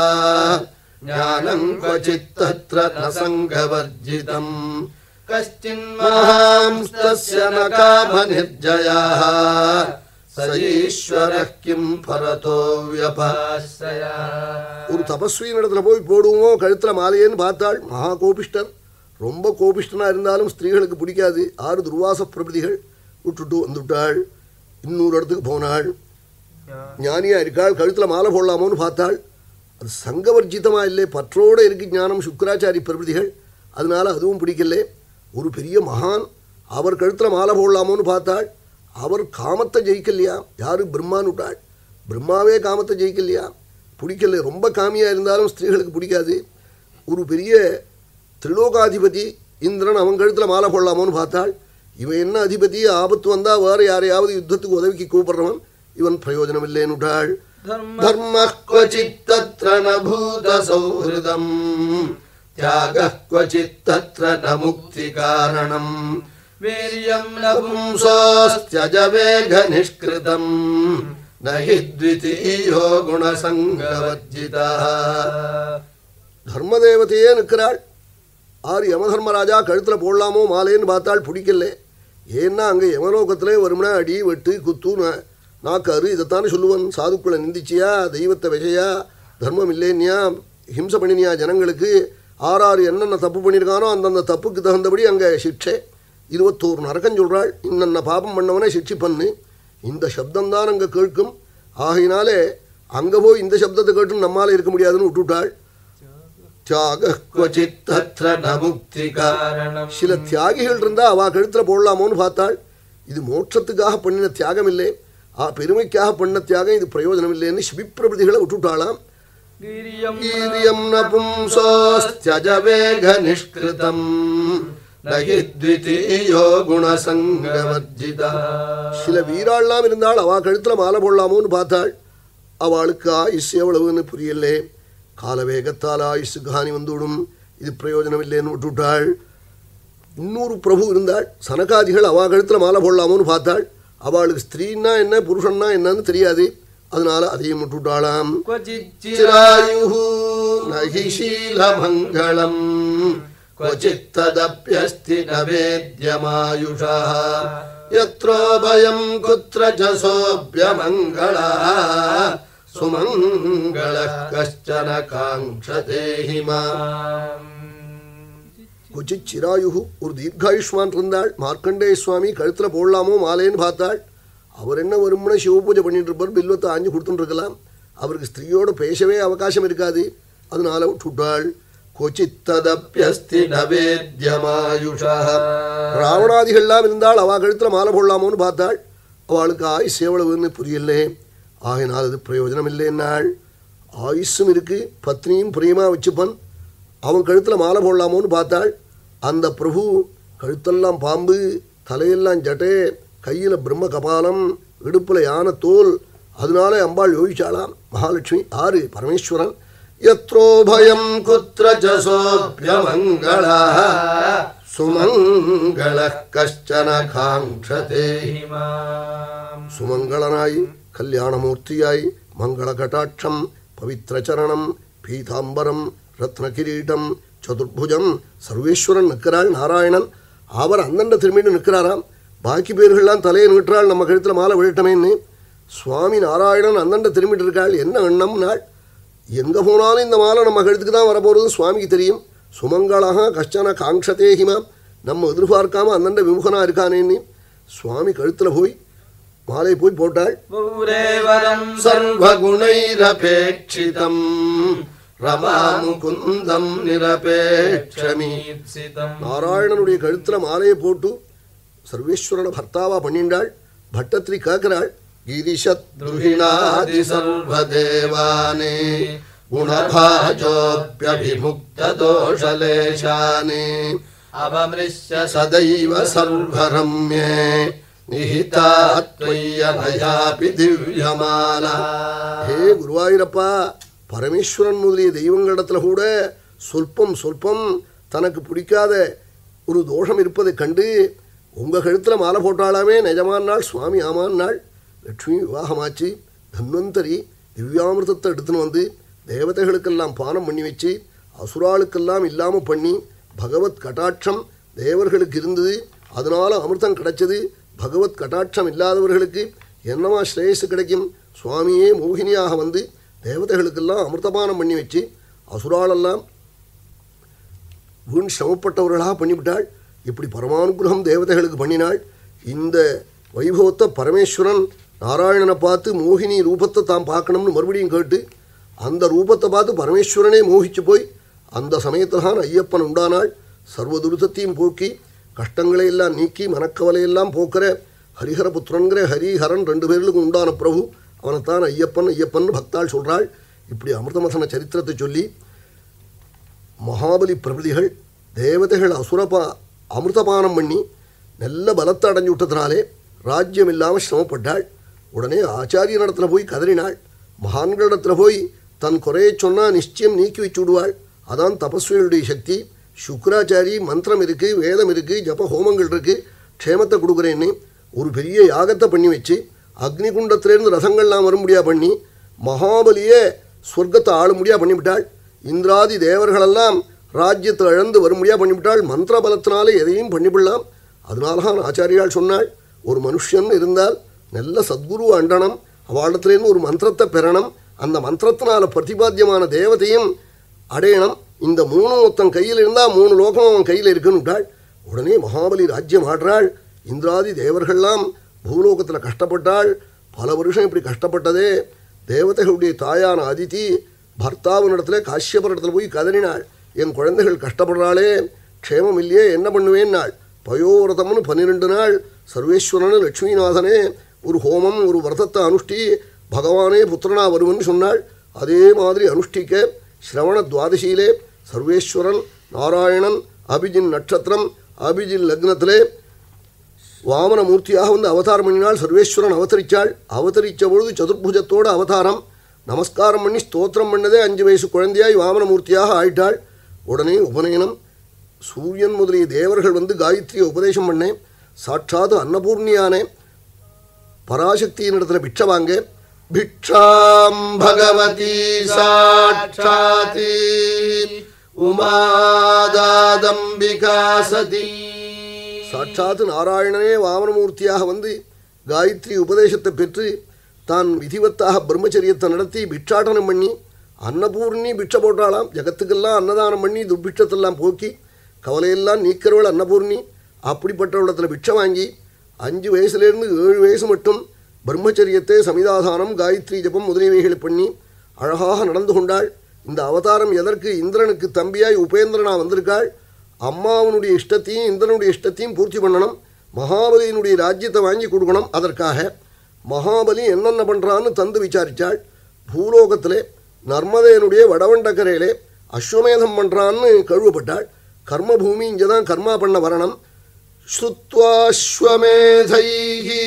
ஞானம் க்வசித் தத்ர ந சங்கவர்ஜிதம் கஷ்டின்மஹாம்ஸ்தஸ்ய ந காம நிர்ஜயாः ச ஈஸ்வரः கிம் பரதோ வ்யபாஸ்ஸயா. ஒரு தபஸ்வியின் இடத்துல போய் போடுவோம் கழுத்தில் மாலையேன்னு பார்த்தாள். மகா கோபிஷ்டன், ரொம்ப கோபிஷ்டனாக இருந்தாலும் ஸ்திரீகளுக்கு பிடிக்காது. ஆறு துர்வாச பிரபதிகள் விட்டுட்டு வந்துவிட்டாள். இன்னொரு இடத்துக்கு போனாள். ஞானியா இருக்காள், கழுத்தில் மாலை போடலாமோன்னு பார்த்தாள். அது சங்கவர்ஜிதமாக இல்லை, பற்றோடு இருக்கு ஞானம், சுக்கராச்சாரி பிரபதிகள், அதனால அதுவும் பிடிக்கல. ஒரு பெரிய மகான், அவர் கழுத்தில் மாலை போடலாமோன்னு பார்த்தாள். அவர் காமத்தை ஜெயிக்கலையா, யாரு பிரம்மான்னு விட்டாள். பிரம்மாவே காமத்தை ஜெயிக்கலையா, பிடிக்கல. ரொம்ப காமியாக இருந்தாலும் ஸ்திரீகளுக்கு பிடிக்காது. ஒரு பெரிய திரிலோகாதிபதி இந்திரன், அவன் கழுத்தில் மாலை போடலாமோன்னு பார்த்தாள். இவன் என்ன அதிபதி, ஆபத்து வந்தால் வேறு யாரையாவது யுத்தத்துக்கு உதவிக்கு கூப்பிடுறவன், இவன் பிரயோஜனம் இல்லைன்னுட்டாள். தர்மः க்வசித் தத்ர ந பூத சௌஹ்ருதம் தியாகः க்வசித் தத்ர ந முக்தி காரணம் வீர்யம் ந பும்சோஸ்த்யஜ வேக நிஷ்கிருதம் நஹி த்விதீயோ குணசங்கவர்ஜிதः. தர்மதேவதையே நிற்கிறாள். ஆறு யமதர்மராஜா கழுத்தில் போடலாமோ மாலேன்னு பார்த்தாள், பிடிக்கல. ஏன்னா அங்கே யமலோகத்திலே வரும்னா அடி வெட்டு குத்து நாக்காரு இதைத்தானே சொல்லுவன். சாதுக்களை நிந்திச்சியா, தெய்வத்தை விஷயா, தர்மம் இல்லைன்னியா, ஹிம்சை பண்ணினியா ஜனங்களுக்கு. ஆறாறு என்னென்ன தப்பு பண்ணியிருக்கானோ அந்தந்த தப்புக்கு தகுந்தபடி அங்கே சிக்ஷை. இருபத்தோரு நரக்கம் சொல்கிறாள். இன்னென்ன பாபம் பண்ணவனே சிக்ஷி பண்ணு. இந்த சப்தம்தான் அங்கே கேட்கும். ஆகையினாலே அங்கே போய் இந்த சப்தத்தை கேட்டு நம்மால் இருக்க முடியாதுன்னு விட்டுவிட்டாள். சில தியாகிகள் இருந்தா அவ கழுத்துல போடலாமோன்னு பார்த்தாள். இது மோட்சத்துக்காக பண்ணின தியாகம் இல்லை, ஆ பெருமைக்காக பண்ண தியாகம், இது பிரயோஜனம் இல்லைன்னு சிபிப்பிரபதிகளை விட்டுவிட்டாளாம். வீரியம் ந பும்சோஸ்த்யஜ வேக நிஷ்கிருதம் நஹி த்விதீயோ குணசங்கவர்ஜிதः. சில வீராள்லாம் இருந்தாள், அவ கழுத்துல மாலை போடலாமோன்னு பார்த்தாள். அவளுக்கு ஆயுஷ் எவ்வளவுன்னு புரியலே. காலவேகத்தால் ஆயுஷு காணி வந்துவிடும், இது பிரயோஜனம் இல்லைன்னு விட்டுவிட்டாள். இன்னொரு பிரபு இருந்தாள், சனகாதிகள். அவ கழுத்தில் மாலை போடலாமோன்னு பார்த்தாள். அவளுக்கு ஸ்திரீன்னா என்ன புருஷன்னா என்னன்னு தெரியாது, அதனால அதையும் விட்டுவிட்டாளாம். நஹிஷீலமங்களம் க்வசித்ததப்யஸ்தி நவேத்யமாயுஷா யத்ரோபயம் குத்ரஜசோப்யமங்களா சுமங்களः கஷ்சன காங்க்ஷதே ஹிமாம். கொச்சித் சிராயுகு, ஒரு தீர்காயுஷ்மான் இருந்தாள். மார்க்கண்டேய சுவாமி கழுத்தில் போடலாமோ மாலேன்னு பார்த்தாள். அவர் என்ன வரும்னா சிவபூஜை பண்ணிட்டு இருப்பார், பில்வத்தை ஆஞ்சு கொடுத்துட்டு இருக்கலாம். அவருக்கு ஸ்திரீயோட பேசவே அவகாசம் இருக்காது, அதனால விட்டுட்டாள். கொச்சித்ததப்யஸ்தி நவேத்யமாயுஷா. ராவணாதிகள்லாம் இருந்தால் அவ கழுத்தில் மாலை போடலாமோன்னு பார்த்தாள். அவளுக்கு ஆயுஷ் எவ்வளவுன்னு புரியலே, ஆகினால் அது பிரயோஜனம் இல்லைன்னாள். ஆயுஷும் இருக்கு, பத்னியும் பிரியமா வச்சுப்பன். அவன் கழுத்தில் மாலை போடலாமோன்னு பார்த்தாள். அந்த பிரபு கழுத்தெல்லாம் பாம்பு, தலையெல்லாம் ஜட்டே, கையில் பிரம்ம கபாலம், இடுப்பில் யானை தோல். அதனால அம்பாள் யோசிச்சாளாம். மகாலட்சுமி ஆறு பரமேஸ்வரன். யத்ரோபயம் குத்ரஜசோப்யமங்களா சுமங்களः கஷ்சன காங்க்ஷதே. சுமங்களனாய், கல்யாணமூர்த்தியாய், மங்கள கட்டாட்சம், பவித்திர சரணம், பீதாம்பரம், ரத்ன கிரீட்டம், சதுர்புஜம், சர்வேஸ்வரன் நிற்கிறாள். நாராயணன் அவர் அந்தண்ட திரும்பிட்டு நிற்கிறாராம். பாக்கி பேர்கள்லாம் தலையை நிற்கிறாள், நம்ம கழுத்தில் மாலை விழட்டமேன்னு. சுவாமி நாராயணன் அந்தண்ட திரும்பிட்டு இருக்காள். என்ன எண்ணம் நாள், எங்கே போனாலும் இந்த மாலை நம்ம கழுத்துக்கு தான் வரப்போகிறது சுவாமிக்கு தெரியும். சுமங்களாக கஷ்டன காங்க்ஷதே ஹிமாம், நம்ம எதிர்பார்க்காம அந்தண்ட விமுகனாக இருக்கானேன்னு சுவாமி கழுத்தில் போய் மாலை போய் போட்டாள். சர்வகுணைரபேட்சிதம் ரமாமுகுந்தம் நிரபேட்சமீப்சிதம். நாராயணனுடைய கழுத்தில் மாலையை போட்டு சர்வேஸ்வரனை பர்த்தாவா பண்ணிண்டாள். பட்டத்திரி கேட்கிறாள். கிரிஷத்ருஹிணாதி சர்வதேவானே गुणभाजोऽप्यभिमुक्तदोषलेशानि अवमृश्य सदैव सर्वरम्ये निहिता त्वय्यनयापि दिव्यमाला. ஹே குருவாயூரப்பா, பரமேஸ்வரன் முதலிய தெய்வங்களிடத்தில் கூட சொல்பம் சொல்பம் தனக்கு பிடிக்காத ஒரு தோஷம் இருப்பதை கண்டு உங்கள் கழுத்தில் மாலை போட்டாலாமே நிஜமான நாள் சுவாமி ஆமான் நாள். லட்சுமி விவாகமாச்சு. தன்வந்தரி திவ்யாமிர்தத்தை எடுத்துன்னு வந்து தேவதைகளுக்கெல்லாம் பானம் பண்ணி வச்சு அசுராளுக்கெல்லாம் இல்லாமல் பண்ணி பகவத் கட்டாட்சம் தேவர்களுக்கு இருந்தது, அதனால் அமிர்தம் கிடைச்சது. பகவத் கட்டாட்சம் இல்லாதவர்களுக்கு என்னமா ஸ்ரேயஸ் கிடைக்கும்? சுவாமியே மோகினியாக வந்து தேவதைகளுக்கெல்லாம் அமிர்தபானம் பண்ணி வச்சு அசுராலெல்லாம் வீண் சிரமப்பட்டவர்களாக பண்ணிவிட்டாள். இப்படி பரமானுகிரகம் தேவதைகளுக்கு பண்ணினாள். இந்த வைபவத்தை பரமேஸ்வரன் நாராயணனை பார்த்து மோகினி ரூபத்தை தான் பார்க்கணும்னு மறுபடியும் கேட்டு அந்த ரூபத்தை பார்த்து பரமேஸ்வரனே மோகிச்சு போய் அந்த சமயத்தில் தான் ஐயப்பன் உண்டானாள். சர்வதுருத்தத்தையும் போக்கி கஷ்டங்களை எல்லாம் நீக்கி மனக்கவலையெல்லாம் போக்குற ஹரிஹரபுத்திரன்கிற ஹரிஹரன் ரெண்டு பேர்களுக்கும் உண்டான பிரபு அவனைத்தான் ஐயப்பன் ஐயப்பன் பக்தாள் சொல்கிறாள். இப்படி அமிர்தமசன சரித்திரத்தை சொல்லி மகாபலி பிரபதிகள் தேவதைகள் அசுரபா அமிர்தபானம் பண்ணி நல்ல பலத்தை அடைஞ்சு விட்டதுனாலே ராஜ்யம் இல்லாமல் சிரமப்பட்டாள். உடனே ஆச்சாரியனிடத்தில் போய் கதறினாள். மகான்களிடத்தில் போய் தன் குறையை சொன்னால் நிச்சயம் நீக்கி வச்சு விடுவாள். அதான் தபஸ்விகளுடைய சக்தி. சுக்ராச்சாரி மந்திரம் இருக்குது, வேதம் இருக்குது, ஜப ஹோமங்கள் இருக்குது, க்ஷேமத்தை கொடுக்குறேன்னு ஒரு பெரிய யாகத்தை பண்ணி வச்சு அக்னிகுண்டத்திலேருந்து ரசங்கள்லாம் வரும்படியாக பண்ணி மகாபலியே சொர்க்கத்தை ஆளும்படியாக பண்ணிவிட்டாள். இந்திராதி தேவர்களெல்லாம் ராஜ்யத்தை இழந்து வரும்படியாக பண்ணிவிட்டாள். மந்திர பலத்தினாலே எதையும் பண்ணிவிடலாம். அதனால தான் ஆச்சாரியால் சொன்னாள், ஒரு மனுஷன் இருந்தால் நல்ல சத்குரு அண்டனம், அவளிடத்துலேருந்து ஒரு மந்திரத்தை பெறணும், அந்த மந்திரத்தினால பிரதிபாத்தியமான தேவதையும் அடையணும். இந்த மூணு ஒருத்தன் கையில் இருந்தால் மூணு லோகம் அவன் கையில் இருக்குன்னுட்டாள். உடனே மகாபலி ராஜ்யம் ஆடுறாள். இந்திராதி தேவர்கள்லாம் பூலோகத்தில் கஷ்டப்பட்டாள். பல வருஷம் இப்படி கஷ்டப்பட்டதே தேவதைகளுடைய தாயான அதிதி பர்த்தாவினிடத்துல காஷ்யபரிடத்தில் போய் கதறினாள். என் குழந்தைகள் கஷ்டப்படுறாளே, க்ஷேமம் இல்லையே, என்ன பண்ணுவேன் நாள். பயோவிரதம்னு பன்னிரெண்டு நாள் சர்வேஸ்வரனு லட்சுமிநாதனே ஒரு ஹோமம் ஒரு விரதத்தை அனுஷ்டி பகவானே புத்திரனா வருவன்னு சொன்னாள். அதே மாதிரி அனுஷ்டிக்க ஸ்ரவண துவாதசியிலே சர்வேஸ்வரன் நாராயணன் அபிஜின் நட்சத்திரம் அபிஜின் லக்னத்திலே வாமனமூர்த்தியாக வந்து அவதாரம் பண்ணினாள். சர்வேஸ்வரன் அவதரித்தாள். அவதரித்த பொழுது சதுர்புஜத்தோடு அவதாரம். நமஸ்காரம் பண்ணி ஸ்தோத்திரம் பண்ணதே அஞ்சு வயசு குழந்தையாய் வாமனமூர்த்தியாக ஆயிட்டாள். உடனே உபநயனம். சூரியன் முதலிய தேவர்கள் வந்து காயத்ரியை உபதேசம் பண்ணேன். சாட்சாத் அன்னபூர்ணியானே பராசக்தியின் இடத்துல பிட்சை வாங்க. भिक्षां भगवती साक्षाती उमादादंबिका सती. சாட்சாத் நாராயணனே வாமனமூர்த்தியாக வந்து காயத்ரி உபதேசத்தை பெற்று தான் விதிவத்தாக பிரம்மச்சரியத்தை நடத்தி பிட்சாடனம் பண்ணி அன்னபூர்ணி பிட்சை போட்டாளாம். ஜகத்துக்கெல்லாம் அன்னதானம் பண்ணி துர்பிட்சத்தெல்லாம் போக்கி கவலையெல்லாம் நீக்கிறவள் அன்னபூர்ணி. அப்படிப்பட்டவளத்தில் பிட்சை வாங்கி அஞ்சு வயசுலேருந்து ஏழு வயசு மட்டும் பிரம்மச்சரியத்தை சமிதாதானம் காயத்ரி ஜபம் முதலியவைகளை பண்ணி அழகாக நடந்து கொண்டாள். இந்த அவதாரம் எதற்கு? இந்திரனுக்கு தம்பியாய் உபேந்திரனா வந்திருக்காள். அம்மாவனுடைய இஷ்டத்தையும் இந்திரனுடைய இஷ்டத்தையும் பூர்த்தி பண்ணணும். மகாபலியினுடைய ராஜ்யத்தை வாங்கி கொடுக்கணும். அதற்காக மகாபலி என்னென்ன பண்ணுறான்னு தந்து விசாரித்தாள். பூலோகத்திலே நர்மதையனுடைய வடவண்டக்கரையிலே அஸ்வமேதம் பண்ணுறான்னு கழுவப்பட்டாள். கர்மபூமி இங்கே தான் கர்மா பண்ண வரணும். ஸ்ருத்வாஸ்வமேதைஹி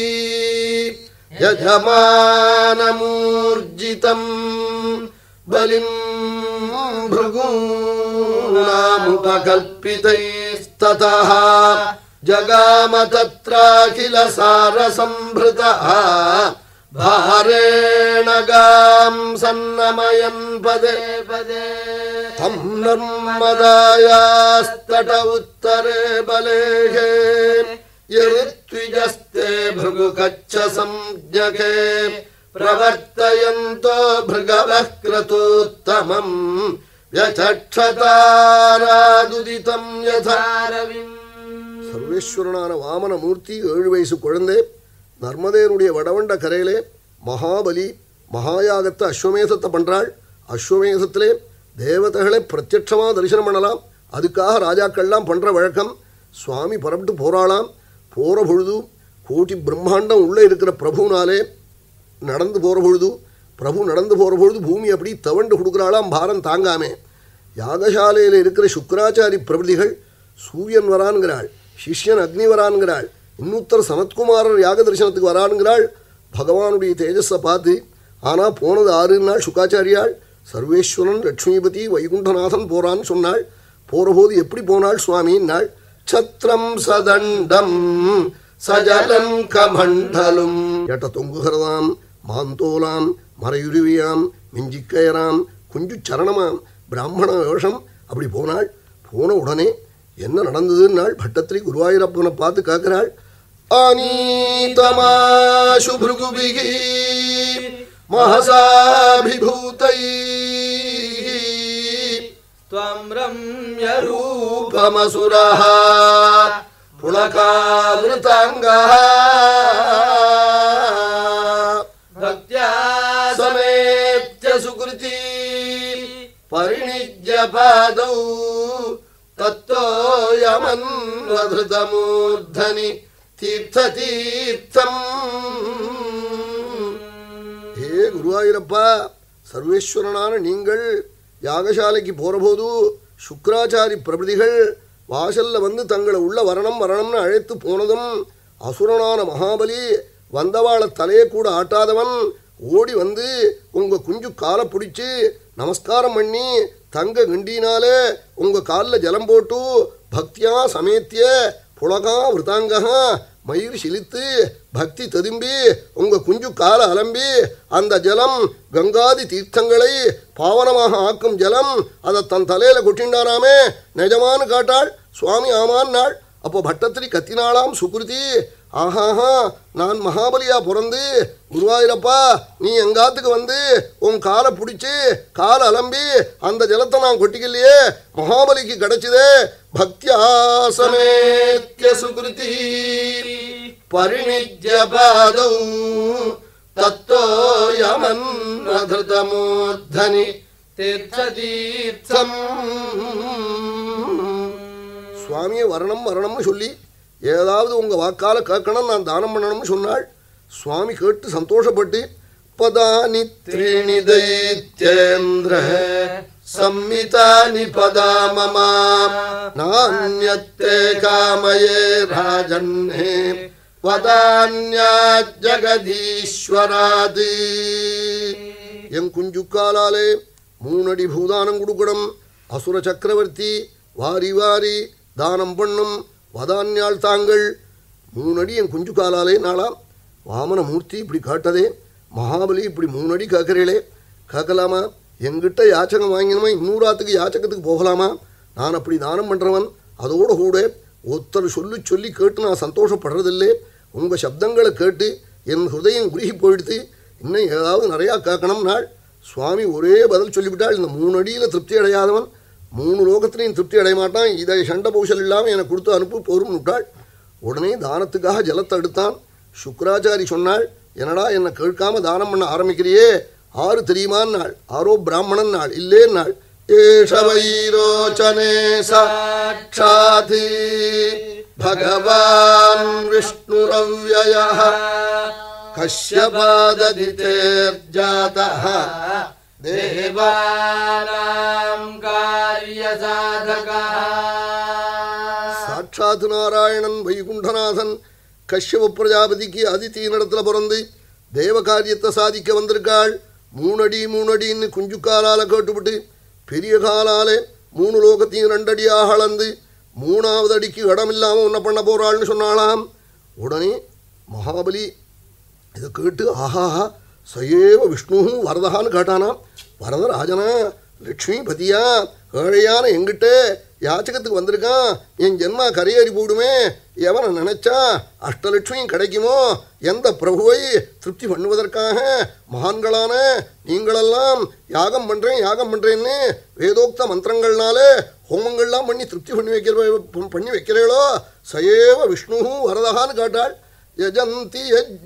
யஜமானமூர்ஜிதம் பலிம் भृगूणामुपकल्पितैस्ततः जगाम तत्राखिल सारसंभृतः भारेण गां सन्नमयन् पदे पदे तं नर्मदायास्तट उत्तरे बलेः यऋत्विजस्ते भृगुकच्छ संज्ञके प्रवर्तयन्तो भृगवः क्रतुत्तमम् யசக்ஷதாராதுதிதம் யதாரவிம். சர்வேஸ்வரனான வாமன மூர்த்தி ஏழு வயசு குழந்தை நர்மதையனுடைய வடவண்ட கரையிலே மகாபலி மகாயாகத்தை அஸ்வமேதத்தை பண்ணுறாள். அஸ்வமேதத்திலே தேவதைகளை பிரத்யட்சமாக தரிசனம் பண்ணலாம். அதுக்காக ராஜாக்கள்லாம் பண்ணுற வழக்கம். சுவாமி பரப்பிட்டு போகிறாளாம். போகிற பொழுது கோட்டி பிரம்மாண்டம் உள்ளே இருக்கிற பிரபுனாலே நடந்து போகிற பொழுது பிரபு நடந்து போகிற பொழுது பூமி அப்படி தவண்டு கொடுக்குறாளாம் பாரம் தாங்காமே. யாகசாலையில் இருக்கிற சுக்கராச்சாரி பிரபதிகள் சூரியன் வரான்கிறாள், சிஷ்யன் அக்னி வரான்கிறாள், இன்னொருத்தர் சனத்குமாரர் யாக தரிசனத்துக்கு வரான்கிறாள் பகவானுடைய தேஜஸை பார்த்து. ஆனால் போனது ஆறு நாள் சுக்காச்சாரியாள் சர்வேஸ்வரன் லட்சுமிபதி வைகுண்டநாதன் போறான்னு சொன்னாள். போகிற போது எப்படி போனாள் சுவாமின்னாள். சத்ரம் சதண்டம் சஜலம் கமண்டலும் எட்ட தொங்குகிறதாம் மாந்தோலாம் மறையுருவியாம் மிஞ்சிக்கயராம் குஞ்சு சரணமாம் பிராமண வேஷம். அப்படி போனாள். போன உடனே என்ன நடந்ததுன்னாள் பட்டத்திரி குருவாயூரப்பனை பார்த்து கேட்கிறாள். ஆனீதமாசு பிருகுபிகி மஹசாபிபூதை த்வம் ரம்யரூபமசுரஹ புலகாவிருதாங்கஹ பக்த்யா சமேத்ய சுக்ருதி பரிணிஜ்ய பாதௌ தத்தோயமன்வதமூர்தனி தீர்த்த தீர்த்தம். ஹே குருவாயூரப்பா, சர்வேஸ்வரனான நீங்கள் யாகசாலைக்கு போகிற போது சுக்கராச்சாரி பிரபதிகள் வாசல்ல வந்து தங்களை உள்ள வரணம் வரணம்னு அழைத்து போனதும் அசுரனான மகாபலி வந்தவாளை தலையை கூட ஆட்டாதவன் ஓடி வந்து உங்க குஞ்சு காலை பிடிச்சி நமஸ்காரம் பண்ணி தங்க கிண்டினாலே உங்க காலில் ஜலம் போட்டு பக்தியா சமேத்திய புலகா விருத்தாங்கா மயிர் சிலித்து பக்தி ததும்பி உங்க குஞ்சு கால அலம்பி அந்த ஜலம் கங்காதி தீர்த்தங்களை பாவனமாக ஆக்கும் ஜலம் அதை தன் தலையில கொட்டிண்டாராமே நிஜமானு காட்டாள். சுவாமி ஆமான் நாள். அப்போ பட்டத்திரி கத்தினாளாம் சுக்ருதி, ஆஹாஹா நான் மகாபலியா பிறந்து குருவாயூரப்பா நீ எங்காத்துக்கு வந்து உன் காலை பிடிச்சி காலை அலம்பி அந்த ஜலத்தை நான் கொட்டிக்கலையே மகாபலிக்கு கிடைச்சதே. பக்தியாசமேத்ய சுக்ருதி பரிணிஜ்ய பாதௌ தத்தோயமன்வதமூர்தனி தீர்த்த தீர்த்தம். சுவாமியை வரணம் வரணம்னு சொல்லி ஏதாவது உங்கள் வாக்கால கேட்கணும் நான் தானம் பண்ணணும்னு சொன்னாள். சுவாமி கேட்டு சந்தோஷப்பட்டு பதானி த்ரீணி தைத்யேந்திர சம்மிதானி பதா மமா நான்யத்தே காமயே ராஜன்னே வதான்யா ஜகதீஸ்வராதி. என் குஞ்சுக்காலாலே மூணடி பூதானம் கொடுக்கணும். அசுர சக்கரவர்த்தி வாரி வாரி தானம் பண்ணும் வதான்யாள் தாங்கள். மூணடி என் குஞ்சு காலாலே நாளாம். வாமன மூர்த்தி இப்படி காட்டதே, மகாபலி இப்படி மூணடி கேட்கறீளே, கேட்கலாமா? எங்கிட்ட யாச்சகம் வாங்கினோமா இன்னூறாத்துக்கு யாச்சகத்துக்கு போகலாமா? நான் அப்படி தானம் பண்ணுறவன். அதோடு கூட ஒருத்தர் சொல்லி சொல்லி கேட்டு நான் சந்தோஷப்படுறதில்லை. உங்கள் சப்தங்களை கேட்டு என் ஹிருதயம் குருகி போயிடுத்து. இன்னும் ஏதாவது நிறையா கேட்கணும் நாள். சுவாமி ஒரே பதில் சொல்லிவிட்டாள். இந்த மூணு அடியில் திருப்தி அடையாதவன் மூணு லோகத்திலையும் திருப்தி அடைய மாட்டான். இதை சண்ட பூசல் இல்லாமல் எனக்கு கொடுத்து அனுப்பு போரும் விட்டாள். உடனே தானத்துக்காக ஜலத்தை எடுத்தான். சுக்கராச்சாரி சொன்னாள், என்னடா என்னை கேட்காம தானம் பண்ண ஆரம்பிக்கிறியே, ஆறு தெரியுமான் நாள். ஆரோ பிராமணன் நாள் இல்லே நாள். ஏஷவைரோச்சனே சாட்சாத் பகவான் விஷ்ணுரவ்யயः கஷ்யபாததிதேர்ஜாதः தேவானாம் காரியசாதகः. சாட்சாத் நாராயணன் வைகுண்டநாதன் கஷ்யப பிரஜாபதிக்கு அதித்தி நடத்துல பிறந்து தேவ காரியத்தை சாதிக்க வந்திருக்காள். மூணடி மூணடின்னு குஞ்சு காலால கேட்டுவிட்டு பெரிய காலாலே மூணு லோகத்தையும் ரெண்டடியாக அளந்து மூணாவது அடிக்கு இடமில்லாமல் ஒன்றை பண்ண போகிறாள்னு சொன்னாலாம். உடனே மகாபலி இதை கேட்டு ஆஹாஹா சயேவ விஷ்ணு வரதகான்னு கேட்டானாம். வரதராஜனா லட்சுமி பதியா ஏழையான எங்கிட்ட யாச்சகத்துக்கு வந்திருக்கான். என் ஜென்மா கரையேறி போடுமே, எவனை நினைச்சா அஷ்டலட்சுமியும் கிடைக்குமோ? எந்த பிரபுவை திருப்தி பண்ணுவதற்காக மகான்களான நீங்களெல்லாம் யாகம் பண்ணுறேன் யாகம் பண்ணுறேன்னு வேதோக்த மந்திரங்கள்னாலே ஹோமங்கள்லாம் பண்ணி திருப்தி பண்ணி வைக்கிற பண்ணி வைக்கிறீங்களோ? சயேவ விஷ்ணு வரதகான்னு கேட்டாள். யஜந்தி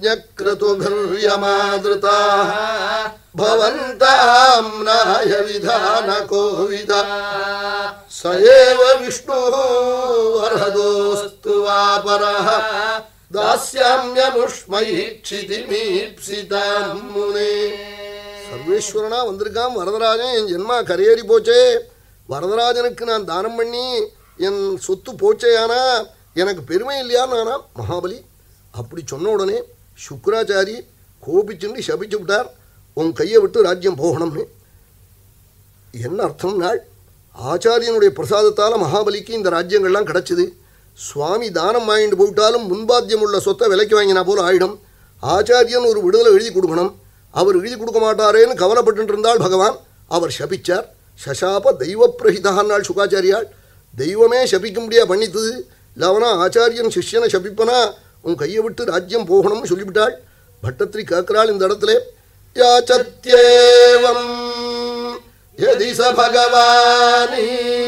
யஜ்ஞக்ரதுபிர்யமாத்ருதாः பவந்தாம் நாய விதான கோவிதா சயேவ விஷ்ணு வரதோஸ்து வாபரः தாஸ்யாம்யமுஷ்மை க்ஷிதிமீப்சிதாம் முனே. சர்வேஸ்வரனா வந்திருக்கான் வரதராஜன். என் ஜென்மா கரையேறி போச்சே, வரதராஜனுக்கு நான் தானம் பண்ணி என் சொத்து போச்சேயானா எனக்கு பெருமை இல்லையான்னு நானா மகாபலி. அப்படி சொன்ன உடனே சுக்ராச்சாரி கோபிச்சுண்டு சபிச்சு விட்டார், உன் கையை விட்டு ராஜ்யம் போகணும்னு. என்ன அர்த்தம் நாள் ஆச்சாரியனுடைய பிரசாதத்தால் மகாபலிக்கு இந்த ராஜ்யங்கள்லாம் கிடச்சிது. சுவாமி தானம் வாங்கிட்டு போயிட்டாலும் முன்பாத்தியம் உள்ள சொத்தை விலைக்கு வாங்கினா போல ஆயிடும். ஆச்சாரியன் ஒரு விடுதலை எழுதி கொடுக்கணும், அவர் எழுதி கொடுக்க மாட்டாரேன்னு கவலைப்பட்டு இருந்தால் பகவான். அவர் சபிச்சார். சசாப தெய்வ பிரஹிதான்னாள் சுகாச்சாரியாள். தெய்வமே சபிக்க முடியா பண்ணித்தது. இல்லவனா ஆச்சாரியன் சிஷ்யனை சபிப்பனா உன் கையை விட்டு ராஜ்யம் போகணும்னு சொல்லிவிட்டாள். பட்டத்திரி கேட்கிறாள் இந்த இடத்துல, யாச்சத்யேவம் யதி ச பகவானி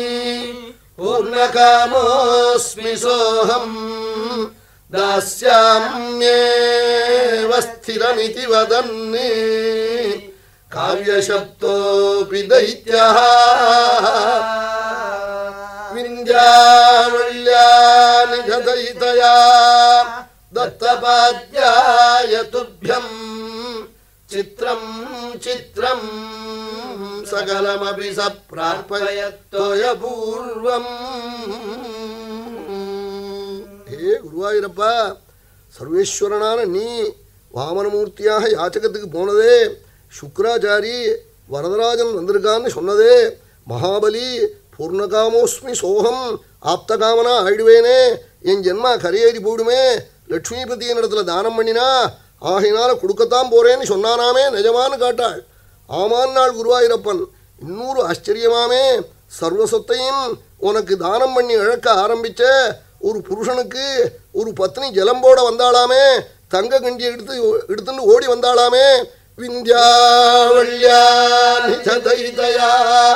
பூர்ணகாமோஸ்மி சோஹம் தாஸ்யாம்யேவ ஸ்திரமிதி வதன்னி காவ்யசப்தோபி தைத்யஹ விந்யாவல்யா நிஜதயிதயா தத்தபாத்யாய துப்யம் சித்ரம் சித்ரம் சகலமபி சப்ரார்ப்பயத்தோய பூர்வம். ஹே குருவாயூரப்பா, சர்வேஸ்வரனான நீ வாமனமூர்த்தியாக யாச்சகத்துக்கு போனதே, சுக்ராச்சாரி வரதராஜன் வந்திருக்கான்னு சொன்னதே, மகாபலி பூர்ணகாமோஸ்மி சோகம் ஆப்தகாமனா ஆயிடுவேனே, என் ஜென்மா கரையேறி போயிடுமே, லட்சுமிபதியின் இடத்துல தானம் பண்ணினா ஆகினால கொடுக்கத்தான் போறேன்னு சொன்னானாமே, நிஜமானு காட்டாள். ஆமான் நாள் குருவாயூரப்பன். இன்னொரு ஆச்சரியமாமே, சர்வ சொத்தையும் உனக்கு தானம் பண்ணி இழக்க ஆரம்பிச்ச ஒரு புருஷனுக்கு ஒரு பத்னி ஜலம்போட வந்தாளாமே, தங்க கண்டி எடுத்து எடுத்துட்டு ஓடி வந்தாளாமே. விந்தியாவல்யா நிஜதயிதயா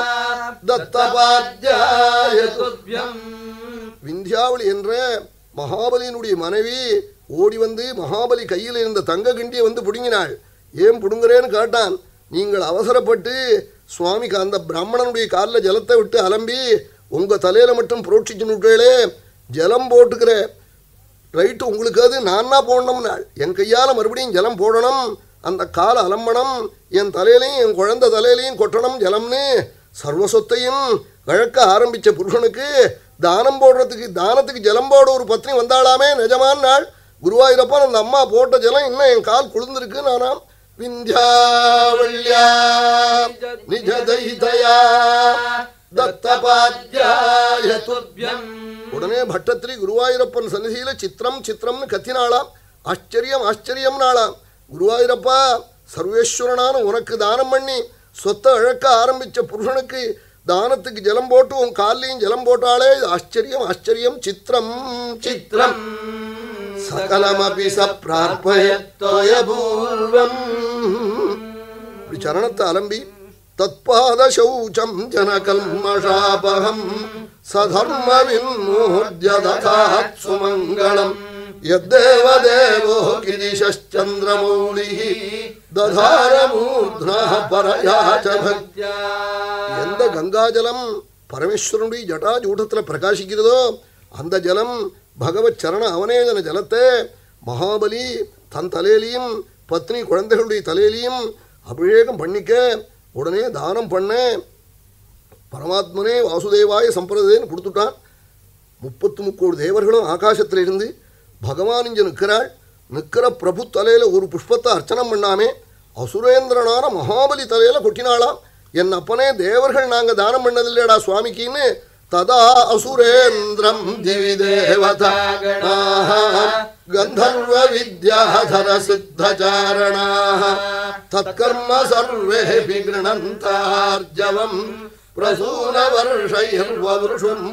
தத்தபாத்யாய துப்யம். விந்தியாவளி என்ற மகாபலியினுடைய மனைவி ஓடி வந்து மகாபலி கையில் இருந்த தங்க கிண்டியை வந்து பிடுங்கினாள். ஏன் பிடுங்குறேன்னு கேட்டான். நீங்கள் அவசரப்பட்டு சுவாமிக்கு அந்த பிராமணனுடைய காலில் ஜலத்தை விட்டு அலம்பி உங்கள் தலையில் மட்டும் புரோட்சிச்சு விட்டேளே, ஜலம் போட்டுக்கிற ரைட்டு உங்களுக்கு அது நான்னா போடணும்னாள். என் கையால் மறுபடியும் ஜலம் போடணும், அந்த காலை அலம்பணும், என் தலையிலையும் என் குழந்தை தலையிலையும் கொட்டணும் ஜலம்னு சர்வ சொத்தையும் இழக்க ஆரம்பித்த புருஷனுக்கு தானம் போடுறதுக்கு தானத்துக்கு ஜலம் போட ஒரு பத்னி வந்தாளாமே, நிஜமான நாள் குருவாயூரப்பன். அந்த அம்மா போட்ட ஜலம் இன்னும் என் கால் குளிர்ந்திருக்கு நானாம். விந்தியாவல்யா நிஜதயிதயா தத்தபாத்யாய துப்யம். உடனே பட்டத்திரி குருவாயூரப்பன் சன்னிதியில சித்திரம் சித்திரம்னு கத்தினாளாம். ஆச்சரியம் ஆச்சரியம் நாளாம். குருவாயூரப்பா, சர்வேஸ்வரனான உனக்கு தானம் பண்ணி சொத்தை இழக்க ஆரம்பிச்ச புருஷனுக்கு தானத்துக்கு ஜலம் போட்டு உன் காலையும் ஜலம் போட்டாலே, ஆச்சரியம் ஆச்சரியம் சித்திரம் சித்திரம் சகலமபி சப்ரார்ப்பயத்தோய பூர்வம். இப்படி சரணத்தை அலம்பி தத்பாத சௌச்சம் ஜனகல்மஷாபகம் சதர்ம வின்மோர்ஜததாத் சுமங்கலம் யத்தேவதேவோ கிரிஷச்சந்திரமௌலிஹ ததாரமூர்த்னः பரயாச்ச பக்த்யா. எந்த கங்காஜலம் பரமேஸ்வரனுடைய ஜட்டாஜூடத்தில் பிரகாசிக்கிறதோ அந்த ஜலம் பகவத் சரண அவனேதன ஜலத்தை மகாபலி தன் தலையிலையும் பத்னி குழந்தைகளுடைய தலையிலையும் அபிஷேகம் பண்ணிக்க உடனே தானம் பண்ண பரமாத்மனே வாசுதேவாய சம்பிரதேன்னு கொடுத்துட்டான். முப்பத்து முக்கோடு தேவர்களும் ஆகாசத்தில் இருந்து பகவான் இங்கே நிற்கிறாள். நிற்கிற பிரபு தலையில் ஒரு புஷ்பத்தை அர்ச்சனம் பண்ணாமே, அசுரேந்திரனான மகாபலி தலையில் கொட்டினாளாம். என் அப்பனே, தேவர்கள் நாங்கள் தானம் பண்ணதில்லையடா சுவாமிக்குன்னு. ததா அசுரேந்திரம் திவி தேவதாகணாஹ கந்தர்வ வித்யாதர சித்தசாரணாஹ தத்கர்ம சர்வேபி கிருணந்தார்ஜவம் பிரசூன வருஷைர்வருஷம்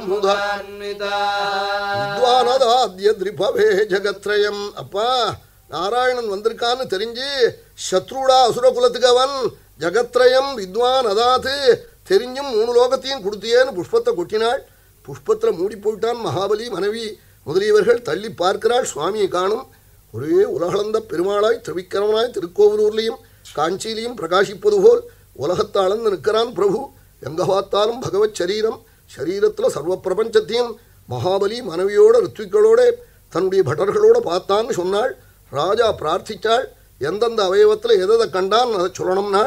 முதான்விதாத்யத்ரிபவே ஜகத்ரயம். அப்பா, நாராயணன் வந்திருக்கான்னு தெரிஞ்சு சத்ருடா அசுர குலத்துக்கு அவன் ஜகத்ரயம் வித்வான் அதாத்து தெரிஞ்சும் மூணு லோகத்தையும் கொடுத்தியேன்னு புஷ்பத்தை கொட்டினாள். புஷ்பத்தில் மூடி போயிட்டான் மகாபலி. மனைவி முதலியவர்கள் தள்ளி பார்க்கிறாள். சுவாமியை காணும். ஒரே உலகளந்த பெருமாளாய் திருவிக்கிரமனாய் திருக்கோவிலூர்லையும் காஞ்சியிலையும் பிரகாசிப்பது போல் உலகத்தை அளந்து நிற்கிறான் பிரபு. எங்கே பார்த்தாலும் பகவத் சரீரம். சரீரத்தில் சர்வ பிரபஞ்சத்தையும் மகாபலி மனைவியோட ரித்விகளோட தன்னுடைய பட்டர்களோடு பார்த்தான்னு சொன்னாள். ராஜா பிரார்த்தித்தாள். எந்தெந்த அவயவத்தில் எதை கண்டான் அதை சொல்லணும்னாள்.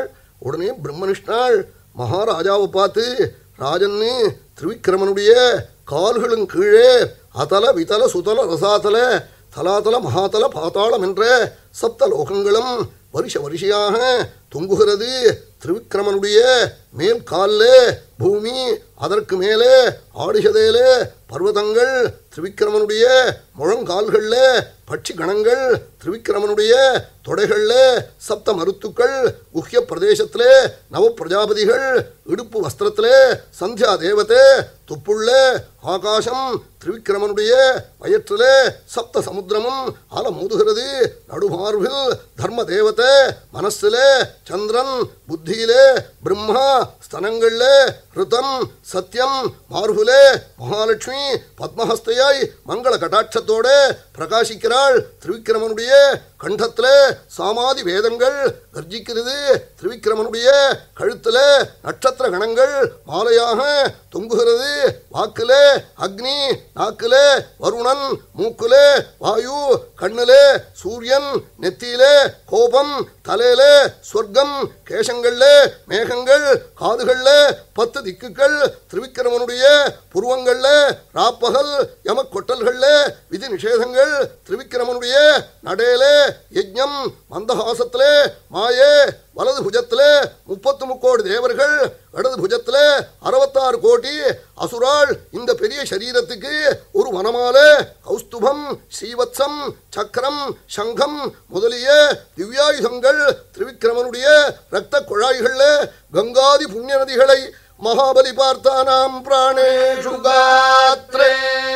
உடனே பிரம்மனிஷ்டாள் மகாராஜாவை பார்த்து, ராஜன்னு திரிவிக்ரமனுடைய கால்களும் கீழே அதல விதல சுதல ரசாதல தலாதல மகாதல பாதாளம் என்ற சப்த லோகங்களும் வருஷ வருஷையாக தொங்குகிறது. திரிவிக்ரமனுடைய மேல் காலில் பூமி, அதற்கு மேலே ஆடிசதேலே பர்வதங்கள், திரிவிக்ரமனுடைய முழங்கால்களில் பட்சி கணங்கள், திரிவிக்ரமனுடைய தொடைகளில் சப்த மருத்துக்கள், குஹ்ய பிரதேசத்திலே நவ பிரஜாபதிகள், இடுப்பு வஸ்திரத்திலே சந்தியா தேவத்தை, துப்புள்ள ஆகாசம், திரிவிக்ரமனுடைய வயிற்றிலே சப்த சமுத்திரமும் அல மோதுகிறது. நடுமார்பில் தர்ம தேவத்தை, மனசிலே சந்திரன், புத்தியிலே பிரம்மா, ஸ்தனங்களிலே ரிதம் சத்தியம், மார்புலே மகாலட்சுமி பத்மஹஸ்தையாய் மங்கள கடாட்சத்தோட பிரகாசிக்கிறாள். திரிவிக்ரமனுடைய கண்டத்திலே சாமாதி வேதங்கள் கர்ஜிக்கிறது. திரிவிக்ரமனுடைய கழுத்துல நட்சத்திர கணங்கள் மாலையாக தொங்குகிறது. வாக்கிலே அக்னி, நாக்கிலே வருணன், மூக்கிலே வாயு, கண்ணிலே சூரியன், நெத்தியிலே கோபம், தலையிலே சொர்க்கம், கேசங்கள்ல மேகங்கள், காதுகள்ல பத்து திக்குகள், திரிவிக்ரமனுடைய புருவங்கள்ல ராப்பகல் யம கொட்டல்கள்ல விதி நிஷேதங்கள், திரிவிக்ரமனுடைய நடேலே யஜ்ஞம், மந்தஹாசத்திலே மாயே, வலது புஜத்திலே முப்பத்து முக்கோடி தேவர்கள், இடது புஜத்திலே அறுபத்தாறு கோடி அசுராள். இந்த பெரிய சரீரத்துக்கு ஒரு வனமாலை, கௌஸ்துபம், ஸ்ரீவத்சம், சக்கரம், சங்கம் முதலிய திவ்யாயுதங்கள், திரிவிக்ரமனுடைய இரத்த குழாய்கள்ல கங்காதி புண்ணிய நதிகளை மகாபலி பார்த்தானாம் பிராணேஷு காத்ரே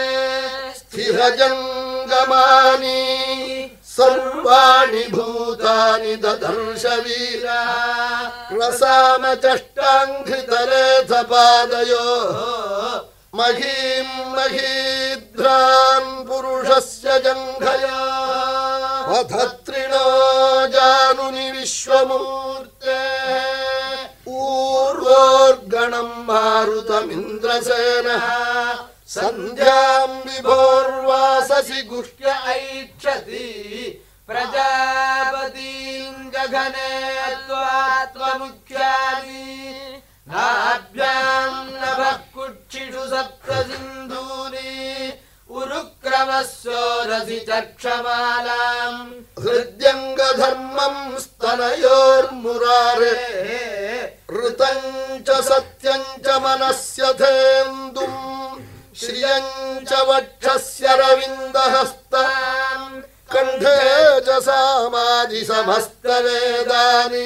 ஸ்திரஜங்கமானி சர்வாணி பூதானி ததர்ஷ வீரா ரசாமசஷ்டாங்கிருதரேத பாதயோ மஹீம் மஹீத்ரான் புருஷஸ்ய ஜங்கயா வதத்ரிணோ ஜானுனி விஸ்வமூர்த்தே ஊர்வோர்கணம் மாருதமிந்திரசேனः சந்தியாம் விபோர்வாசசி குஷ்ய ஐக்ஷதி பிரஜாபதீம் ஜகனே த்வாத்வமுக்யானி நாப்யாம் நபः குட்சிஷு சப்த சிந்தூரி உருக்ரமஸ்யோரசி சக்ஷமாலாம் ஹிருத்யங்க தர்மம் ஸ்தனயோர்முராரே ருதஞ்ச சத்யஞ்ச மனஸ்ய தேந்தும் ஸ்ரியஞ்ச வட்சஸ்ய ரவிந்தஹஸ்தாம் கண்டே ச சாமாதி சமஸ்த வேதானி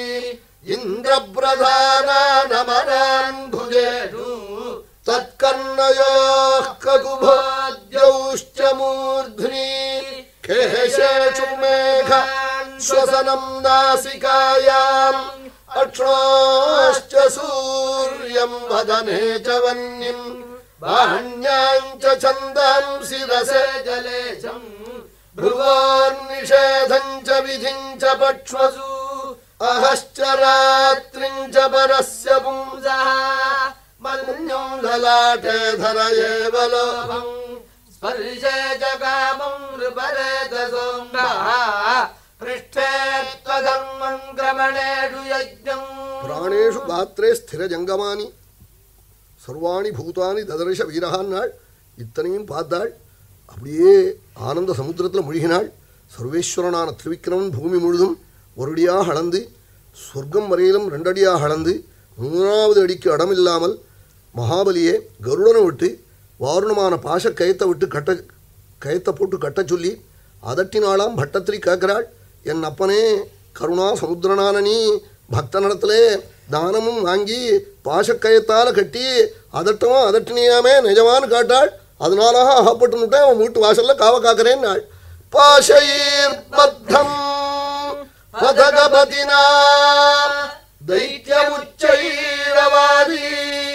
இந்திரப்ரதானானமரான் புஜேஷு தத்கர்ணயோः ககுபாத்யௌஷ்ச மூர்ಧ್ನಿ கேஷேஷு மேகான் ஸ்வசனம் நாசிகாயாம் அக்ஷோஷ்ச சூர்யம் வதனே ச வன்னிம் வாஹ்ஞாஞ்ச சந்தாம்சி ரசே ஜலேசம் भ्रुवोर्निषेधञ्च विधिञ्च पक्ष्मसु अहश्च रात्रिञ्च परस्य पुंसः मन्यं ललाटे धर एव लोभम् स्पर्शे च कामं नृपरेत सोम्भः पृष्ठे त्वधर्मं क्रमणेषु यज्ञम् प्राणेषु गात्रे स्थिरजङ्गमानि सर्वाणि भूतानि ददर्श वीरहान्नाள் இத்தனையும் பார்த்தாள். அப்படியே ஆனந்த சமுத்திரத்தில் மூழ்கினாள். சர்வேஸ்வரனான திரிவிக்ரமன் பூமி முழுதும் ஒருடியாக அளந்து சொர்க்கம் வரையிலும் ரெண்டடியாக அளந்து மூணாவது அடிக்கு இடமில்லாமல் மகாபலியே கருடனை விட்டு வாருணமான பாச கயத்தை விட்டு கட்ட கயத்தை போட்டு கட்டச் சொல்லி அதட்டினாலாம். பட்டத்திரி கேட்கிறாள், என் அப்பனே கருணா சமுத்திரனான நீ பக்தனிடத்திலே தானமும் வாங்கி பாசக்கயத்தால் கட்டி அதட்டவும் அதட்டினியாமே நிஜமானு காட்டாள். அதனாலாக அகப்பட்டு அவன் வீட்டு வாசல்ல காவ காக்கிறேன் நாள். பாஷைர் பத்தம் பதகபதினா தைத்யமுச்சைரவாதி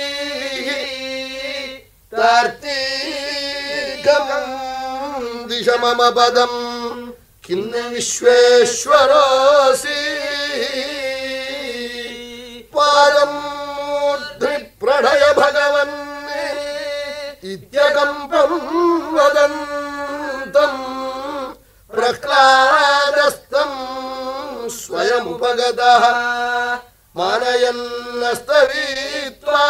தார்த்தீகம் திசமம பதம் கிண்ண விஸ்வேஸ்வரோசி பாரம் மூர்த்தி பிரணய பகவன் இத்யகம்பம் வதந்தம் பிரஹ்லாதஸ்தம் ஸ்வயமுபகதः மானயன்னஸ்தவீத்வா.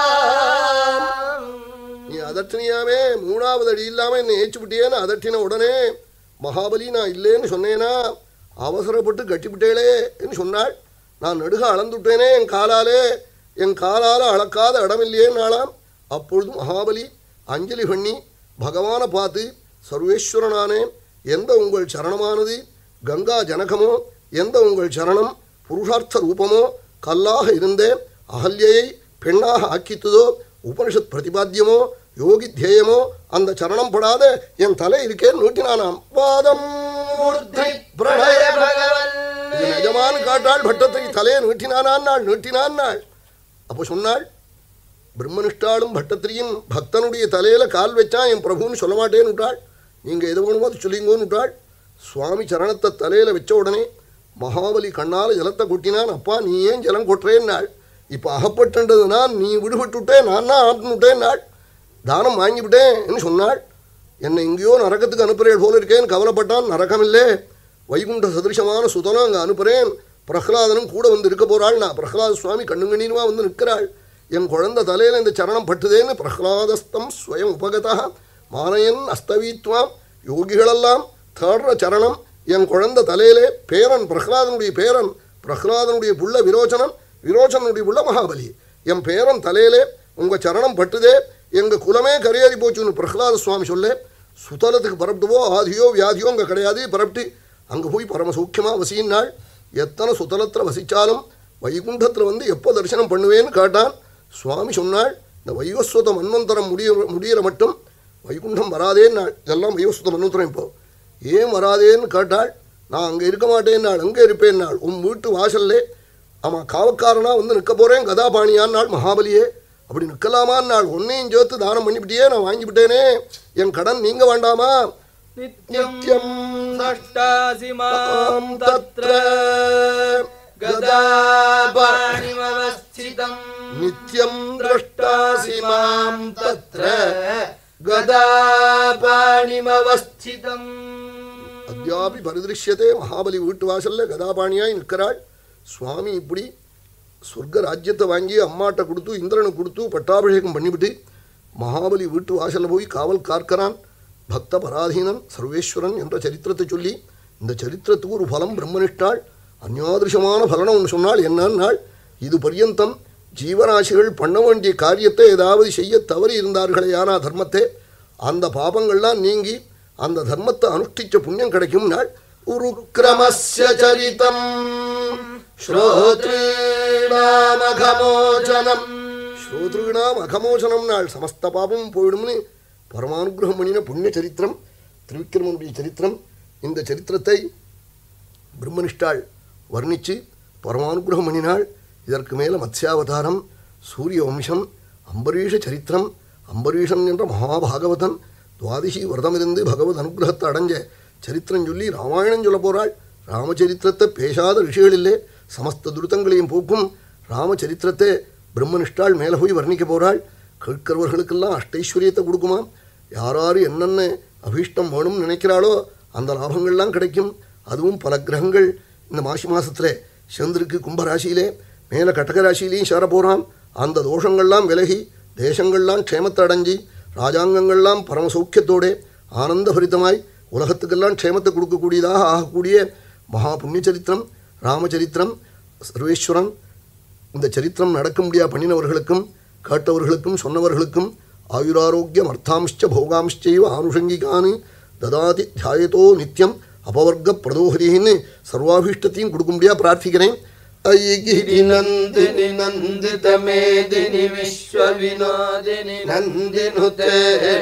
நீ அதட்டினியாமே மூணாவது அடி இல்லாம என்னை ஏச்சு விட்டியேன்னு அதட்டின உடனே மகாபலி நான் இல்லேன்னு சொன்னேனா அவசரப்பட்டு கட்டிவிட்டேளே என்று சொன்னாள். நான் நடுக அளந்துட்டேனே என் காலாலே, என் காலால் அளக்காத இடமில்லையேன்னாலாம். அப்பொழுது மகாபலி அஞ்சலி பண்ணி பகவானை பார்த்து, சர்வேஸ்வரனானே, எந்த உங்கள் சரணமானது கங்கா ஜனகமோ, எந்த உங்கள் சரணம் புருஷார்த்த ரூபமோ, கல்லாக இருந்தே அகல்யை பெண்ணாக ஆக்கித்ததோ, உபனிஷத் பிரதிபாத்தியமோ யோகி தியேயமோ, அந்த சரணம் படாத என் தலை இருக்கேன் நீட்டினானாம். பாதம் நிஜமானு காட்டாள். பட்டத்தை தலையை நீட்டினானான் நாள் நீட்டினான் நாள். அப்போ சொன்னாள், பிரம்மனிஷ்டாலும் பட்டத்திரியும் பக்தனுடைய தலையில கால் வச்சா என் பிரபுன்னு சொல்ல மாட்டேன்னு விட்டாள். நீங்க எது வேணுமோ அது சொல்லிங்கோன்னு விட்டாள். சுவாமி சரணத்தை தலையில வச்ச உடனே மகாபலி கண்ணால ஜலத்தை கொட்டினான். அப்பா நீ ஏன் ஜலம் கொட்டுறேன்னாள். இப்போ அகப்பட்டுன்றதுனா நீ விடுபட்டுவிட்டேன், நான் தான் ஆட்டுனுட்டேன் நாள். தானம் வாங்கிவிட்டேன் என்று சொன்னாள். என்னை எங்கேயோ நரகத்துக்கு அனுப்புறேன் போல இருக்கேன்னு கவலைப்பட்டான். நரகமில்லே, வைகுண்ட சதிருஷமான சுதனம் அங்கே அனுப்புகிறேன். பிரஹ்லாதனும் கூட வந்து இருக்க போகிறாள். நான் பிரஹ்லாத சுவாமி கண்ணுங்கண்ணீருமா வந்து நிற்கிறாள். என் குழந்தை தலையில் இந்த சரணம் பட்டுதேன்னு பிரஹ்லாதஸ்தம் ஸ்வயம் உபகதா மானயன் அஸ்தவீத்வாம். யோகிகளெல்லாம் தேடுற சரணம் என் குழந்தை தலையிலே. பேரன் பிரஹ்லாதனுடைய பேரன், பிரஹ்லாதனுடைய புள்ள விரோச்சனன், விரோச்சனுடைய புள்ள மகாபலி. என் பேரன் தலையிலே உங்கள் சரணம் பட்டுதே, எங்கள் குலமே கரையேறி போச்சுன்னு பிரஹ்லாத சுவாமி சொல்ல. சுதலத்துக்கு பரப்பிட்டுவோ ஆதியோ வியாதியோ அங்கே கிடையாது. பரப்பிட்டு அங்கே போய் பரமசௌக்கியமாக வசியினாள். எத்தனை சுதலத்தில் வசித்தாலும் வைகுண்டத்தில் வந்து எப்போ தரிசனம் பண்ணுவேன்னு கேட்டான். சுவாமி சொன்னாள், இந்த வைவஸ்வத மன்வந்தரம் முடிய முடிகிற மட்டும் வைகுண்டம் வராதேன்னாள். இதெல்லாம் வைவஸ்வத மன்வந்தரம் இப்போ ஏன் வராதேன்னு கேட்டாள். நான் அங்கே இருக்க மாட்டேன்னாள், அங்கே இருப்பேன்னாள். உன் வீட்டு வாசல்லே ஆமாம் காவக்காரனாக வந்து நிற்க போகிறேன் கதாபாணியான்னாள் மகாபலியே. அப்படி நிற்கலாமான்னாள். ஒன்னையும் சேர்த்து தானம் பண்ணிவிட்டியே, நான் வாங்கிவிட்டேனே, என் கடன் நீங்க வேண்டாமா? நித்யம் சஷ்டாசிமாம் தத்ர கதாபாணிமவஸ்திதம் நித்யம் திரஷ்டாசிமாம் தத்ர கதாபாணிமவஸ்திதம். அத்யாபி பரிதிருஷ்யத்தே. மகாபலி வீட்டு வாசல்ல கதாபாணியாய் நிற்கிறாள். சுவாமி இப்படி சொர்க்க ராஜ்யத்தை வாங்கி அம்மாட்ட கொடுத்து இந்திரனுக்கு கொடுத்து பட்டாபிஷேகம் பண்ணிவிட்டு மகாபலி வீட்டு வாசலில் போய் காவல் காக்கிறான். பக்த பராதீனன் சர்வேஸ்வரன் என்ற சரித்திரத்தை சொல்லி, இந்த சரித்திரத்துக்கு ஒரு பலம் பிரம்மனிஷ்டாள் அந்யாதிருஷமான பலனை ஒன்று சொன்னால் என்னன்னாள், இது பர்யந்தம் ஜீவராசிகள் பண்ண வேண்டிய காரியத்தை ஏதாவது செய்ய தவறி இருந்தார்களே யானா தர்மத்தை, அந்த பாபங்கள்லாம் நீங்கி அந்த தர்மத்தை அனுஷ்டிச்ச புண்ணியம் கிடைக்கும் நாள். உருக்ரமஸ்ய சரிதம் ஸ்ரோத்ரீணாம் அகமோசனம். ஸ்ரோத்ரீணாம் அகமோசனம் நாள். சமஸ்த பாபமும் போயிடும்னு பரமானுகிரகம் பண்ணின புண்ணிய சரித்திரம் திருவிக்கிரமனுடைய சரித்திரம். இந்த சரித்திரத்தை பிரம்மனிஷ்டாள் வர்ணித்து பரமானுகிரகம் பண்ணினாள். இதற்கு மேலே மத்ஸ்யாவதாரம், சூரிய வம்சம், அம்பரீஷ சரித்திரம், அம்பரீஷன் என்ற மகாபாகவதன் துவாதிசி விரதமிருந்து பகவத் அனுகிரகத்தை அடைஞ்ச சரித்திரம் சொல்லி ராமாயணம் சொல்ல போகிறாள். ராமச்சரித்திரத்தை பேசாத ரிஷிகள் இல்லை. சமஸ்த துருத்தங்களையும் போக்கும் ராமச்சரித்திரத்தை பிரம்மனிஷ்டாள் மேலே போய் வர்ணிக்க போகிறாள். கேட்கிறவர்களுக்கெல்லாம் அஷ்டைஸ்வரியத்தை கொடுக்குமாம். யாராரு என்னென்ன அபீஷ்டம் வேணும்னு நினைக்கிறாளோ அந்த லாபங்கள்லாம் கிடைக்கும். அதுவும் பல கிரகங்கள் இந்த மாசி மாதத்தில் சந்திருக்கு கும்பராசியிலே மேலே கடகராசியிலையும் சேர போகிறான். அந்த தோஷங்கள்லாம் விலகி தேசங்கள்லாம் க்ஷேமத்தை அடைஞ்சி ராஜாங்கங்கள்லாம் பரமசௌக்கியத்தோடு ஆனந்தபரிதமாய் உலகத்துக்கெல்லாம் க்ஷேமத்தை கொடுக்கக்கூடியதாக ஆகக்கூடிய மகா புண்ணிய சரித்திரம் ராமச்சரித்திரம். சர்வேஸ்வரன் இந்த சரித்திரம் நடக்க முடியா பண்ணினவர்களுக்கும் கேட்டவர்களுக்கும் சொன்னவர்களுக்கும் ஆயுராரோக்கியம் அர்த்தாம்ச்ச போகாம்ச்சைவ ஆனுஷங்கிகானு ததாதி தியாயத்தோ நித்தியம் அபவர்க்க பிரதோஹரின்னு சர்வாபீஷ்டத்தையும் கொடுக்க முடியா பிரார்த்திக்கிறேன். ஐகிரி நந்தினி நந்தித மேதினி விஸ்வவினோதினி நந்தினுதே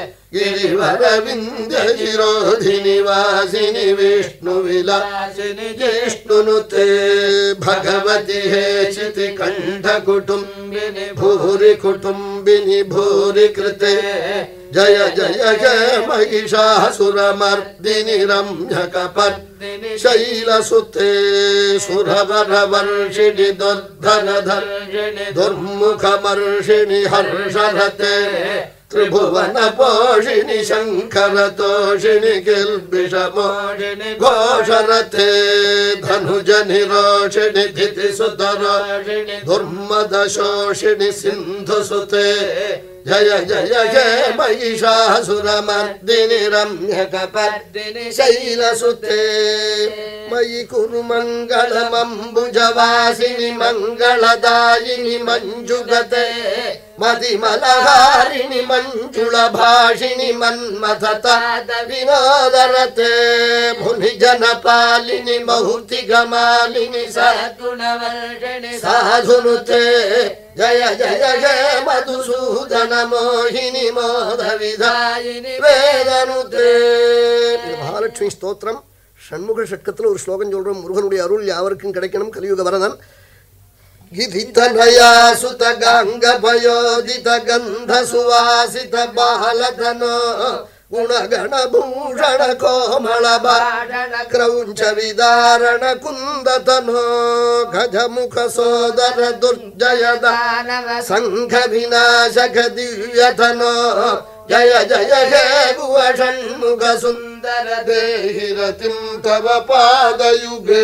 गिरिवरविन्द्यजिरोधिनि वासिनि विष्णुविलासिनि जिष्णुनुते भगवति हेचिति कण्ठकुटुम्बिनि भूरि कुटुम्बिनि भूरि कृते जय जय जय महिषासुरमर्दिनि रम्यकपर्दिनि शैलसुते सुरवरवर्षिणि दुर्धरधर्षिणि दुर्मुखमर्षिणि हर्षरते त्रिभुवन पोषिणि शंकर तोषिणि किल्बिषमोषिणि घोषरथे धनुज निरोषिणि धितिसुतरोषिणि दुर्मदशोषिणि सिन्धुसुते जय जय जय महिषासुरमर्दिनि रम्यकपर्दिनि शैलसुते मयि कुरु मङ्गलमम्बुजवासिनि मङ्गलदायिनि मञ्जुगते मतिमलहारिणि मञ्जुलभाषिणि मन्मथताद विनोदरते मुनिजनपालिनि महुतिगमालिनि सद्गुणवर्षिणि साधुनुते जय जय जय मधुसूदन मोहिनी मोदविधायिनि வேதனுதே. மகாலட்சுமி ஸ்தோத்திரம் ஷண்முக ஷட்கத்தில் ஒரு ஸ்லோகம் சொல்றோம். முருகனுடைய அருள் யாவருக்கும் கிடைக்கணும். கலியுக வரதன் गिरितनया सुत गंग भयोदित गंध सुवासित बालधनो गुणगण भूषण कोमल भाषण क्रौंच विदारण कुंदतनो गजमुख सोदर दुर्जय दानव संघ विनाशक दिव्यतनो जय जय हे गुह षण्मुख सुंदर देहि रतिं तव पादयुगे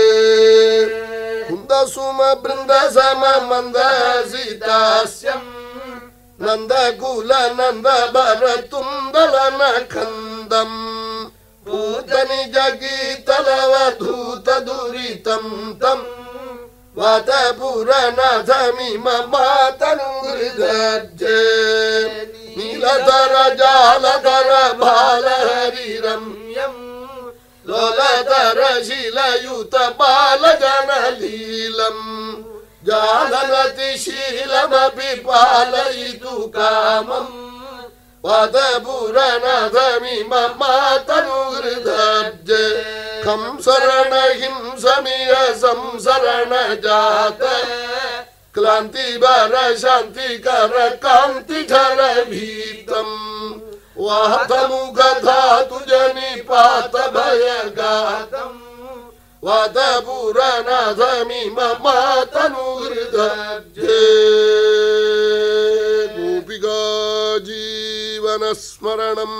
कुन्दसुम बृंद सम मंदसितास्यं नंदकुल नंद भरतुंदलन खंदम भूतनि जगीतलवधूत दुरितं तं वातपुरनाथमिम मातनुहृदब्जे नीलधर जालधर बालहरिरम्यं लोलधर शीलयुत बालजनलीलम् जालनतिशीलमपि पालयितु कामम् वादपुरनाथमिम मातनुहृदब्जे कंसरण हिंसमिह संसरण जात क्लांतिबर शांतिकर कांतिधर भीतम् वाहतमुख धातु जनिपात भयगातम् वादपुरनाथमिम मातनुहृदब्जे गोपिका जीवनस्मरणं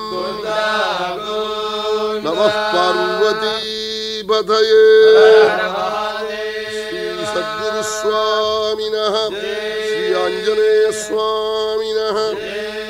नमः पार्वती पतये श्री सद्गुरुस्वामिनः श्री आञ्जनेयस्वामिनः